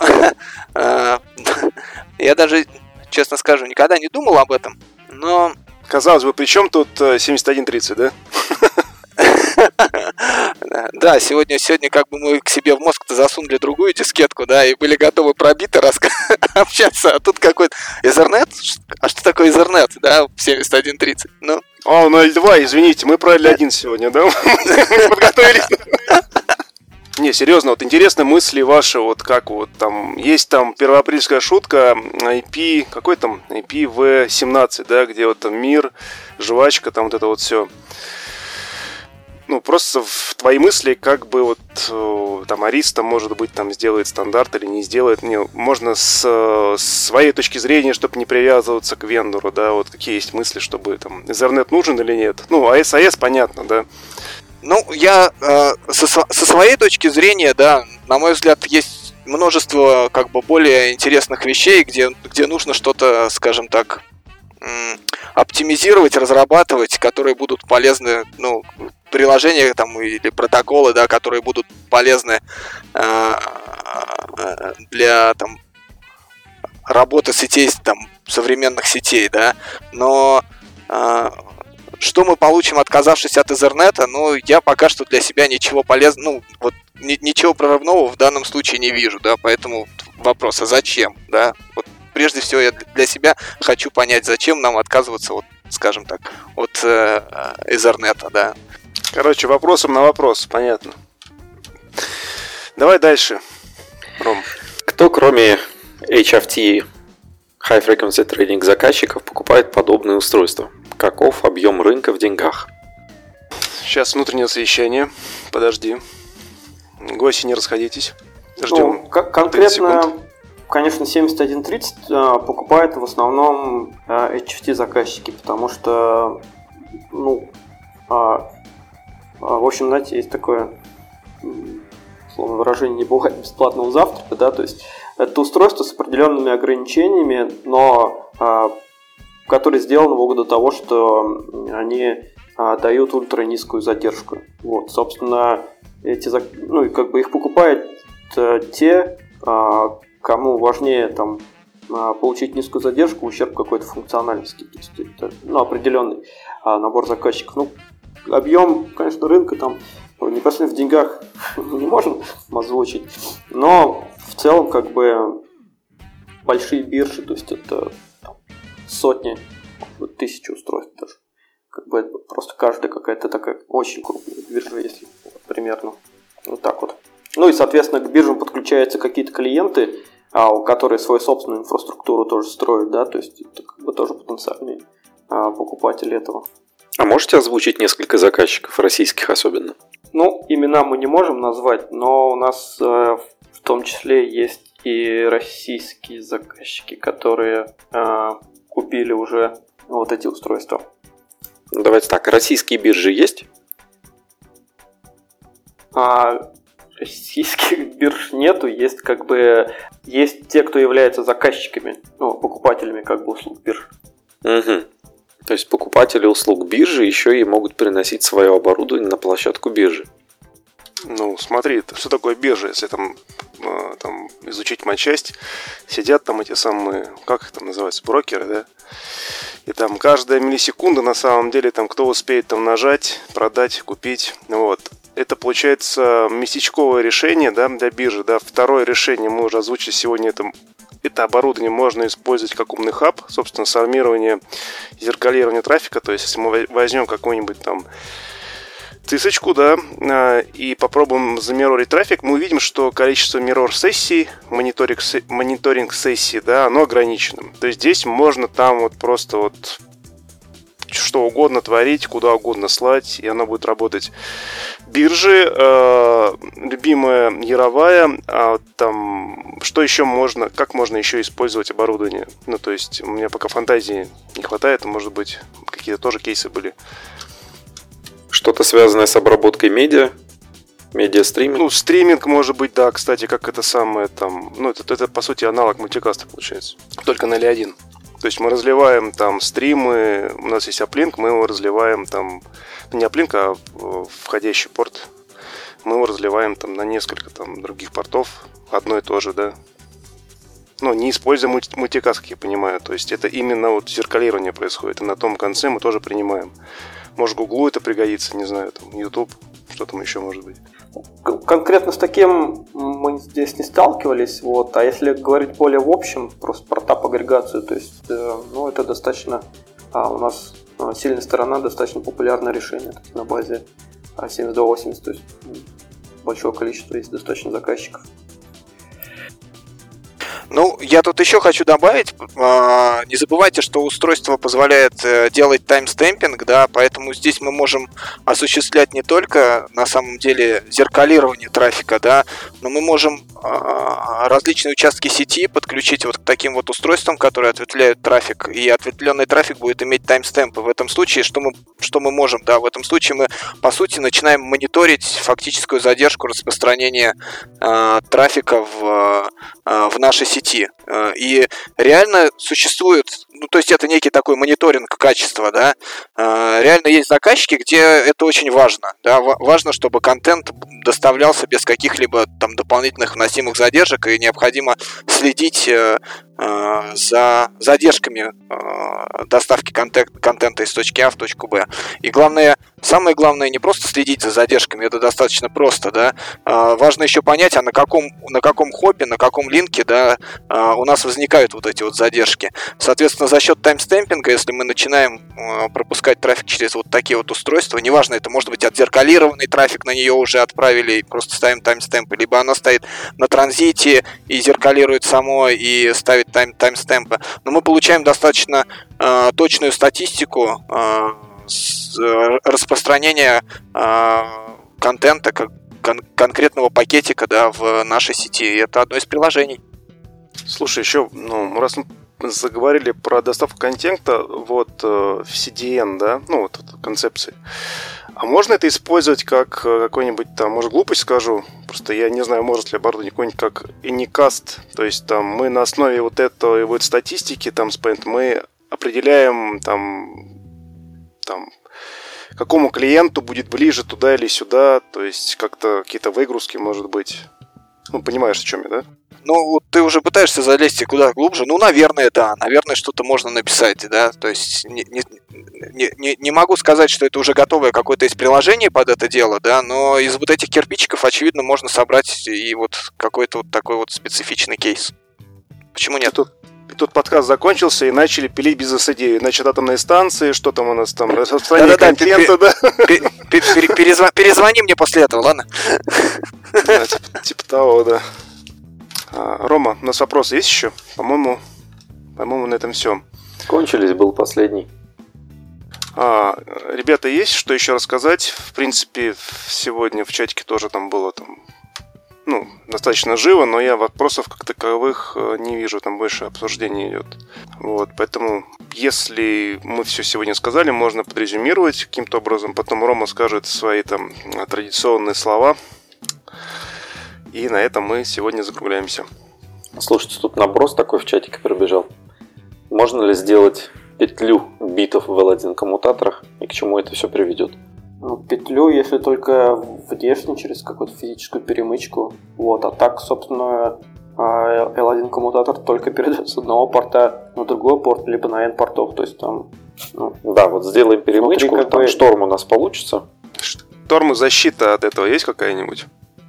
я даже, честно скажу, никогда не думал об этом, но...
Казалось бы, при чем тут семьдесят один тридцать, да?
Да, сегодня, сегодня как бы мы к себе в мозг-то засунули другую дискетку, да, и были готовы пробито раска... общаться, а тут какой-то Ethernet? А что такое Ethernet, да, в семьдесят один тридцать? Ну.
О, ноль два, извините, мы про эл один сегодня, да? Мы подготовились. Не, серьезно, вот интересны мысли ваши, вот как вот там, есть там первоапрельская шутка, ай пи, какой там, ай пи ви семнадцать, да, где вот там мир, жвачка, там вот это вот все. Ну, просто в твои мысли, как бы вот там Ариста, может быть, там сделает стандарт или не сделает. Не, можно с, с своей точки зрения, чтобы не привязываться к вендору, да, вот какие есть мысли, чтобы там Ethernet нужен или нет. Ну, эй эс эй эс понятно, да.
Ну, я э, со, со своей точки зрения, да, на мой взгляд, есть множество как бы более интересных вещей, где, где нужно что-то, скажем так, м- оптимизировать, разрабатывать, которые будут полезны, ну, приложения там или протоколы, да, которые будут полезны э, для там работы сетей, там, современных сетей, да, но э, что мы получим, отказавшись от Ethernet, ну, я пока что для себя ничего полезного, ну, вот, ни, ничего прорывного в данном случае не вижу, да, поэтому вопрос, а зачем, да, вот, прежде всего я для себя хочу понять, зачем нам отказываться, вот, скажем так, от э, Ethernet, да.
Короче, вопросом на вопрос, понятно. Давай дальше, Ром.
Кто, кроме эйч эф ти High Frequency Trading заказчиков, покупает подобные устройства? Каков объем рынка в деньгах?
Сейчас внутреннее освещение. Подожди. Гости, не расходитесь. Ждем.
Ну, к- конкретно, конечно, семьдесят один тридцать э, покупают в основном э, эйч эф ти заказчики, потому что, ну, э, э, в общем, знаете, есть такое словно выражение «не бывает бесплатного завтрака», да, то есть это устройство с определенными ограничениями, но э, которые сделаны в угоду того, что они э, дают ультра низкую задержку. Вот, собственно, эти, ну, и как бы их покупают те, кому важнее там получить низкую задержку, ущерб какой-то функциональности. То есть это, ну, определенный набор заказчиков. Ну, объем, конечно, рынка там непосредственно в деньгах не можем озвучить, но в целом как бы большие биржи, то есть это там, сотни, тысячи устройств даже. Как бы это просто каждая какая-то такая очень крупная биржа, если примерно вот так вот. Ну и, соответственно, к биржам подключаются какие-то клиенты, которые свою собственную инфраструктуру тоже строят, да, то есть это как бы тоже потенциальные покупатели этого.
А можете озвучить несколько заказчиков, российских особенно?
Ну, имена мы не можем назвать, но у нас в том числе есть и российские заказчики, которые купили уже вот эти устройства.
Давайте так, российские биржи есть?
А, российских бирж нету, есть как бы есть те, кто является заказчиками, ну, покупателями как бы услуг бирж.
Угу. То есть покупатели услуг биржи еще и могут приносить свое оборудование на площадку биржи.
Ну, смотри, что такое биржа, если там, э, там изучить матчасть, сидят там эти самые, как их там называются, брокеры, да? И там каждая миллисекунда на самом деле там кто успеет там нажать, продать, купить, вот. Это получается местечковое решение, да, для биржи, да. Второе решение мы уже озвучили сегодня, это, это оборудование можно использовать как умный хаб, собственно, сформирование, зеркалирование трафика, то есть если мы возьмем какой-нибудь там цисочку, да, и попробуем замирорить трафик, мы увидим, что количество миррор-сессий, мониторинг, мониторинг сессий, да, оно ограничено. То есть здесь можно там вот просто вот что угодно творить, куда угодно слать, и оно будет работать. Биржи, э, любимая яровая, а там, что еще можно, как можно еще использовать оборудование? Ну, то есть, у меня пока фантазии не хватает, может быть, какие-то тоже кейсы были.
Что-то связанное с обработкой медиа? Медиа-стриминг?
Ну, стриминг может быть, да, кстати, как это самое там, ну, это, это по сути аналог мультикаста получается, только на эл один. То есть мы разливаем там стримы, у нас есть аплинк, мы его разливаем там, ну, не аплинк, а входящий порт, мы его разливаем там на несколько там других портов, одно и то же, да. Ну, не используя мульти- мультикаст, как я понимаю, то есть это именно вот зеркалирование происходит, и на том конце мы тоже принимаем. Может, Гуглу это пригодится, не знаю, там, YouTube, что там еще может быть.
Конкретно с таким мы здесь не сталкивались, вот, а если говорить более в общем, просто про тап-агрегацию, то есть, ну, это достаточно, а у нас сильная сторона, достаточно популярное решение, то есть на базе семьдесят два восемьдесят, то есть большое количество есть достаточно заказчиков.
Ну, я тут еще хочу добавить, не забывайте, что устройство позволяет делать таймстемпинг, да, поэтому здесь мы можем осуществлять не только, на самом деле, зеркалирование трафика, да, но мы можем различные участки сети подключить вот к таким вот устройствам, которые ответвляют трафик, и ответвленный трафик будет иметь таймстемпы. В этом случае, что мы, что мы можем, да, в этом случае мы, по сути, начинаем мониторить фактическую задержку распространения э, трафика в, э, в нашей сети. И реально существует, ну, то есть это некий такой мониторинг качества, да, реально есть заказчики, где это очень важно, да, важно, чтобы контент доставлялся без каких-либо там дополнительных вносимых задержек, и необходимо следить за задержками доставки контента из точки А в точку Б. И главное, самое главное, не просто следить за задержками, это достаточно просто, да. Важно еще понять, а на каком, на каком хопе, на каком линке, да, у нас возникают вот эти вот задержки. Соответственно, за счет таймстемпинга, если мы начинаем пропускать трафик через вот такие вот устройства, неважно, это может быть отзеркалированный трафик, на нее уже отправили, и просто ставим таймстемпы, либо она стоит на транзите и зеркалирует само, и ставит тайм, таймстемпы, но мы получаем достаточно э, точную статистику э, с распространения контента, кон- конкретного пакетика, да, в нашей сети. И это одно из приложений.
Слушай, еще, ну, раз мы заговорили про доставку контента вот в си ди эн, да, ну, вот концепции. А можно это использовать как какой-нибудь там, может, глупость скажу, просто я не знаю, может ли оборудование какой-нибудь как Anycast, то есть там мы на основе вот этой вот статистики, там, спент, мы определяем там, там, какому клиенту будет ближе туда или сюда, то есть как-то какие-то выгрузки, может быть. Ну, понимаешь, о чем я, да?
Ну, вот ты уже пытаешься залезть куда глубже. Ну, наверное, да. Наверное, что-то можно написать, да. То есть не, не, не, не могу сказать, что это уже готовое какое-то из приложений под это дело, да, но из вот этих кирпичиков, очевидно, можно собрать и вот какой-то вот такой вот специфичный кейс. Почему нет?
И тут, и тут подкаст закончился, и начали пилить бизнес-идеи. Значит, атомные станции, что там у нас там, распространение контента, да?
Перезвони мне после этого, ладно?
Типа того, да. Рома, у нас вопросы есть еще? По-моему, по-моему, на этом все.
Кончились, был последний.
А, ребята, есть что еще рассказать? В принципе, сегодня в чатике тоже там было там, ну, достаточно живо, но я вопросов как таковых не вижу, там больше обсуждений идет. Вот, поэтому, если мы все сегодня сказали, можно подрезюмировать каким-то образом, потом Рома скажет свои там традиционные слова. И на этом мы сегодня закругляемся.
Слушайте, тут наброс такой в чатике пробежал. Можно ли сделать петлю битов в эл один коммутаторах и к чему это все приведет?
Ну, петлю, если только внешне, через какую-то физическую перемычку. Вот, а так, собственно, эл один коммутатор только передает с одного порта на другой порт, либо на N портов. То есть там. Ну,
да, вот сделаем перемычку,
внутри,
там
бы...
шторм у нас получится.
Шторм и защита от этого есть какая-нибудь?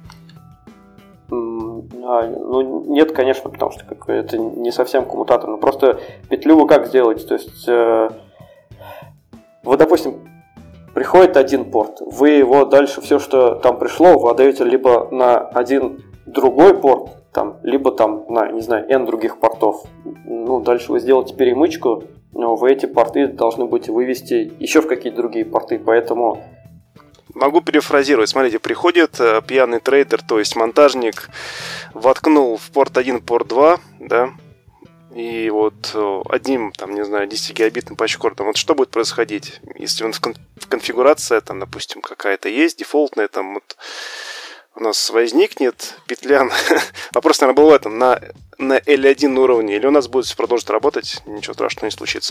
А, ну, нет, конечно, потому что как, это не совсем коммутатор. Но просто петлю вы как сделаете? То есть, э, вы, допустим, приходит один порт, вы его дальше, все, что там пришло, вы отдаете либо на один другой порт, там, либо там на, не знаю, N других портов. Ну, дальше вы сделаете перемычку, но вы эти порты должны будете вывести еще в какие-то другие порты, поэтому...
Могу перефразировать. Смотрите, приходит э, пьяный трейдер, то есть монтажник, воткнул в порт один, порт два, да, и вот э, одним, там, не знаю, десятигигабитным патчкортом, вот что будет происходить, если он в, кон- в конфигурация, там, допустим, какая-то есть, дефолтная, там, вот у нас возникнет петля, вопрос, наверное, был в этом, на, на эл один уровне, или у нас будет продолжить работать, ничего страшного не случится.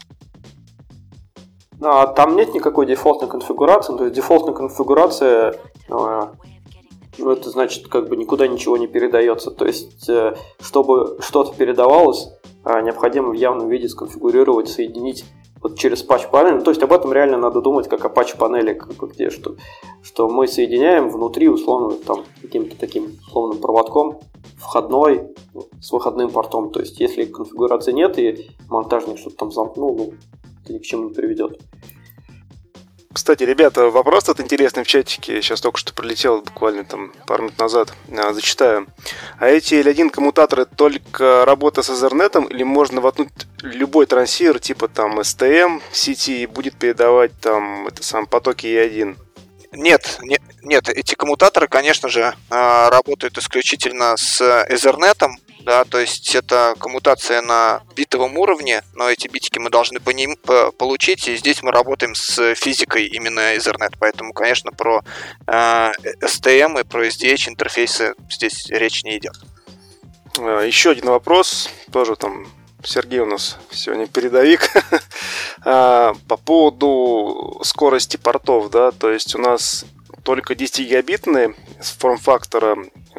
А, там нет никакой дефолтной конфигурации, то есть дефолтная конфигурация, э, ну, это значит, как бы никуда ничего не передается, то есть, э, чтобы что-то передавалось, э, необходимо в явном виде сконфигурировать, соединить вот через патч-панель, ну, то есть об этом реально надо думать, как о патч-панели, как бы где, что, что мы соединяем внутри, условно, там, каким-то таким условным проводком, входной, с выходным портом, то есть, если конфигурации нет, и монтажник что-то там замкнул, ну, ни к чему не приведет.
Кстати, ребята, вопрос тут интересный в чатике. Сейчас только что прилетел, буквально там пару минут назад. А, зачитаю. А эти эл один коммутаторы только работа с Ethernet или можно воткнуть любой трансивер типа там эс ти эм в сети и будет передавать там это сам потоки и один?
Нет, нет, нет, эти коммутаторы, конечно же, работают исключительно с Ethernet. Да, то есть это коммутация на битовом уровне, но эти битики мы должны по ним получить, и здесь мы работаем с физикой именно Ethernet, поэтому, конечно, про э, эс ти эм и про эс ди эйч интерфейсы здесь речь не идет.
Еще один вопрос, тоже там Сергей у нас сегодня передовик, по поводу скорости портов, да, то есть у нас только десятигигабитные с форм-фактора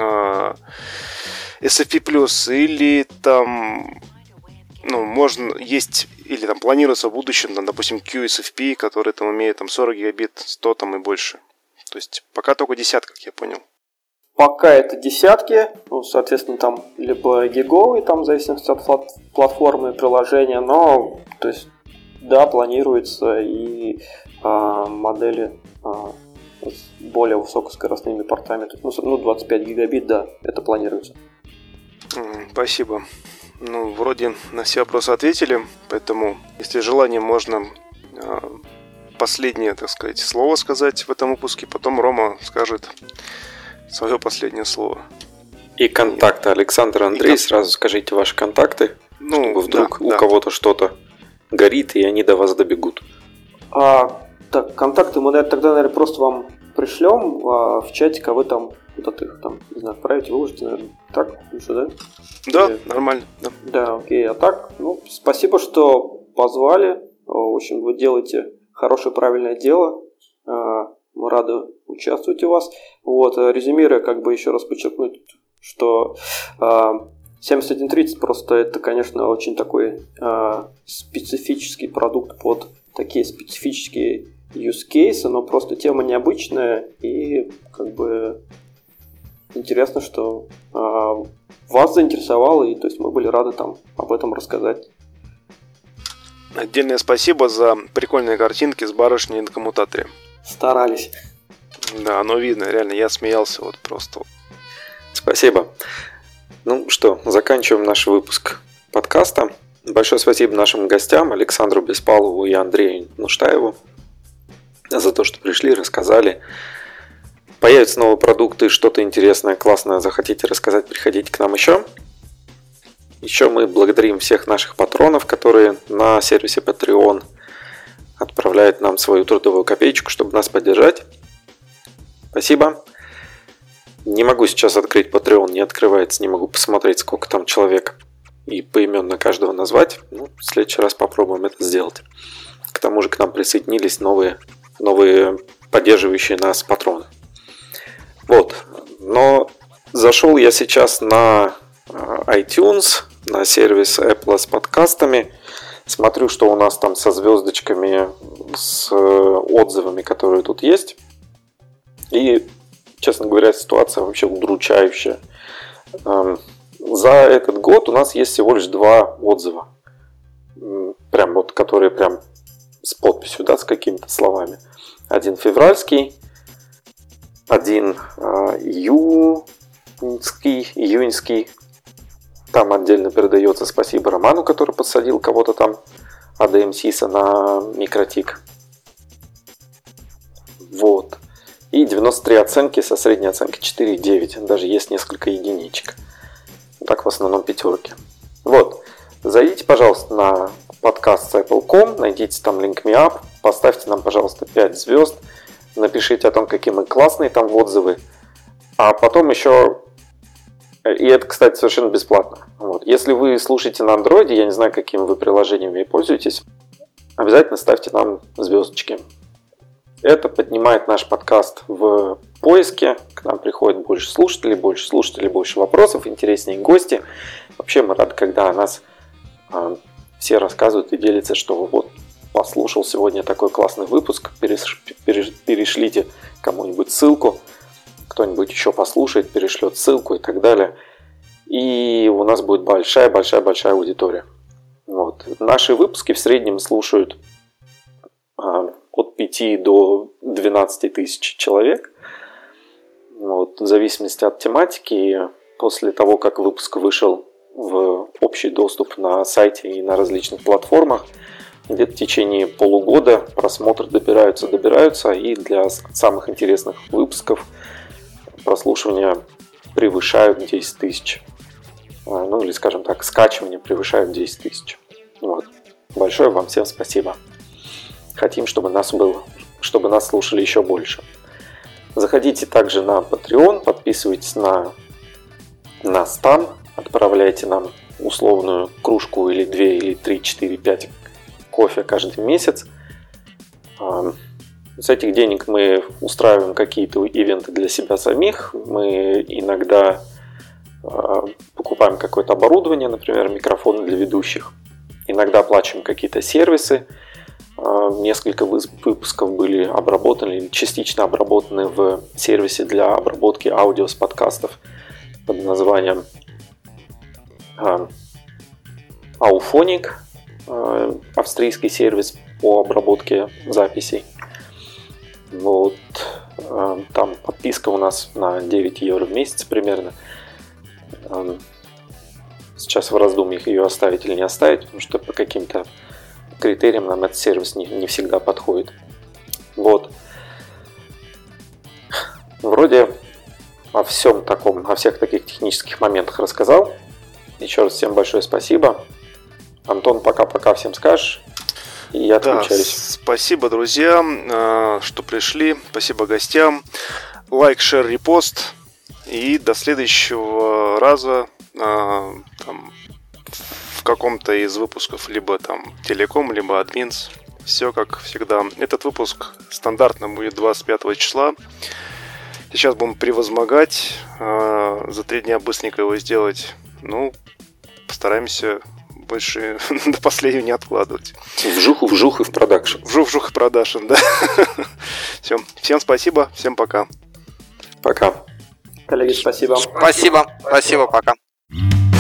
эс эф пи плюс, или там, ну, можно, есть, или там планируется в будущем, там, допустим, кью эс эф пи, который там имеет там сорок гигабит, сто там и больше. То есть пока только десятка, как я понял.
Пока это десятки, ну, соответственно, там либо гиговые, там в зависимости от платформы приложения, но, то есть, да, планируется и а, модели а, с более высокоскоростными портами, ну, двадцать пять гигабит, да, это планируется.
Спасибо. Ну, вроде на все вопросы ответили, поэтому, если желание, можно э, последнее, так сказать, слово сказать в этом выпуске. Потом Рома скажет свое последнее слово.
И контакты. Александр, Андрей, и сразу скажите ваши контакты, ну, чтобы вдруг да, у да. кого-то что-то горит, и они до вас добегут.
А, так, контакты мы тогда, наверное, просто вам пришлем а, в чатик, а вы там вот их там, не знаю, отправите, выложите, наверное. Так, лучше, да?
Да, Или... нормально. Да.
да, окей. А так, ну, спасибо, что позвали. В общем, вы делаете хорошее, правильное дело. Мы рады участвовать у вас. Вот, резюмируя, как бы еще раз подчеркнуть, что семьдесят один тридцать просто это, конечно, очень такой специфический продукт под такие специфические use cases, но просто тема необычная и как бы интересно, что э, вас заинтересовало, и то есть мы были рады там об этом рассказать.
Отдельное спасибо за прикольные картинки с барышней на коммутаторе.
Старались.
Да, оно видно, реально, я смеялся вот просто.
Спасибо. Ну что, заканчиваем наш выпуск подкаста. Большое спасибо нашим гостям Александру Беспалову и Андрею Нуштаеву за то, что пришли, рассказали. Появятся новые продукты, что-то интересное, классное захотите рассказать, приходите к нам еще. Еще мы благодарим всех наших патронов, которые на сервисе Patreon отправляют нам свою трудовую копеечку, чтобы нас поддержать. Спасибо. Не могу сейчас открыть Patreon, не открывается, не могу посмотреть, сколько там человек и поименно каждого назвать. Ну, в следующий раз попробуем это сделать. К тому же к нам присоединились новые, новые поддерживающие нас патроны. Вот, но зашел я сейчас на iTunes, на сервис Apple с подкастами, смотрю, что у нас там со звездочками, с отзывами, которые тут есть. И, честно говоря, ситуация вообще удручающая. За этот год у нас есть всего лишь два отзыва, прям вот, которые прям с подписью, да, с какими-то словами. Один февральский. Один э, июньский, июньский. Там отдельно передается спасибо Роману, который подсадил кого-то там эй ди эм сиса на микротик. Вот. И девяносто три оценки со средней оценкой четыре и девять. Даже есть несколько единичек. Так в основном пятерки. Вот. Зайдите, пожалуйста, на подкаст с apple точка ком, найдите там Link Me Up, поставьте нам, пожалуйста, пять звезд. Напишите о том, какие мы классные там отзывы. А потом еще... И это, кстати, совершенно бесплатно. Вот. Если вы слушаете на Android, я не знаю, какими вы приложениями пользуетесь, обязательно ставьте нам звездочки. Это поднимает наш подкаст в поиске. К нам приходит больше слушателей, больше слушателей, больше вопросов, интереснее гости. Вообще мы рады, когда о нас э, все рассказывают и делятся, что вот послушал сегодня такой классный выпуск, переш, переш, перешлите кому-нибудь ссылку, кто-нибудь еще послушает, перешлет ссылку и так далее. И у нас будет большая-большая-большая аудитория. Вот. Наши выпуски в среднем слушают а, от пяти до двенадцати тысяч человек. Вот. В зависимости от тематики, после того, как выпуск вышел в общий доступ на сайте и на различных платформах, где-то в течение полугода просмотры добираются, добираются, и для самых интересных выпусков прослушивания превышают десять тысяч. Ну или, скажем так, скачивания превышают десять тысяч. Вот. Большое вам всем спасибо. Хотим, чтобы нас было, чтобы нас слушали еще больше. Заходите также на Patreon, подписывайтесь на нас там, отправляйте нам условную кружку или две, или три, четыре, пять кофе каждый месяц. С этих денег мы устраиваем какие-то ивенты для себя самих. Мы иногда покупаем какое-то оборудование, например, микрофоны для ведущих. Иногда оплачиваем какие-то сервисы. Несколько выпусков были обработаны или частично обработаны в сервисе для обработки аудио с подкастов под названием Auphonic. Австрийский сервис по обработке записей. Вот. Там подписка у нас на девять евро в месяц примерно. Сейчас в раздумьях ее оставить или не оставить, потому что по каким-то критериям нам этот сервис не, не всегда подходит. Вот. Вроде о всем таком, о всех таких технических моментах рассказал. Еще раз всем большое спасибо. Антон, пока-пока всем скажешь. И я отключаюсь.
Да, спасибо, друзья, что пришли. Спасибо гостям. Лайк, шер, репост. И до следующего раза там, в каком-то из выпусков либо там телеком, либо админс. Все как всегда. Этот выпуск стандартно будет двадцать пятого числа. Сейчас будем превозмогать. За три дня быстренько его сделать. Ну, постараемся больше до последнего не откладывать.
Вжух, вжух и в продакшн.
Вжух, вжух и продакшн, да. Все. Всем спасибо, всем пока.
Пока.
Коллеги, спасибо.
Спасибо, спасибо, пока.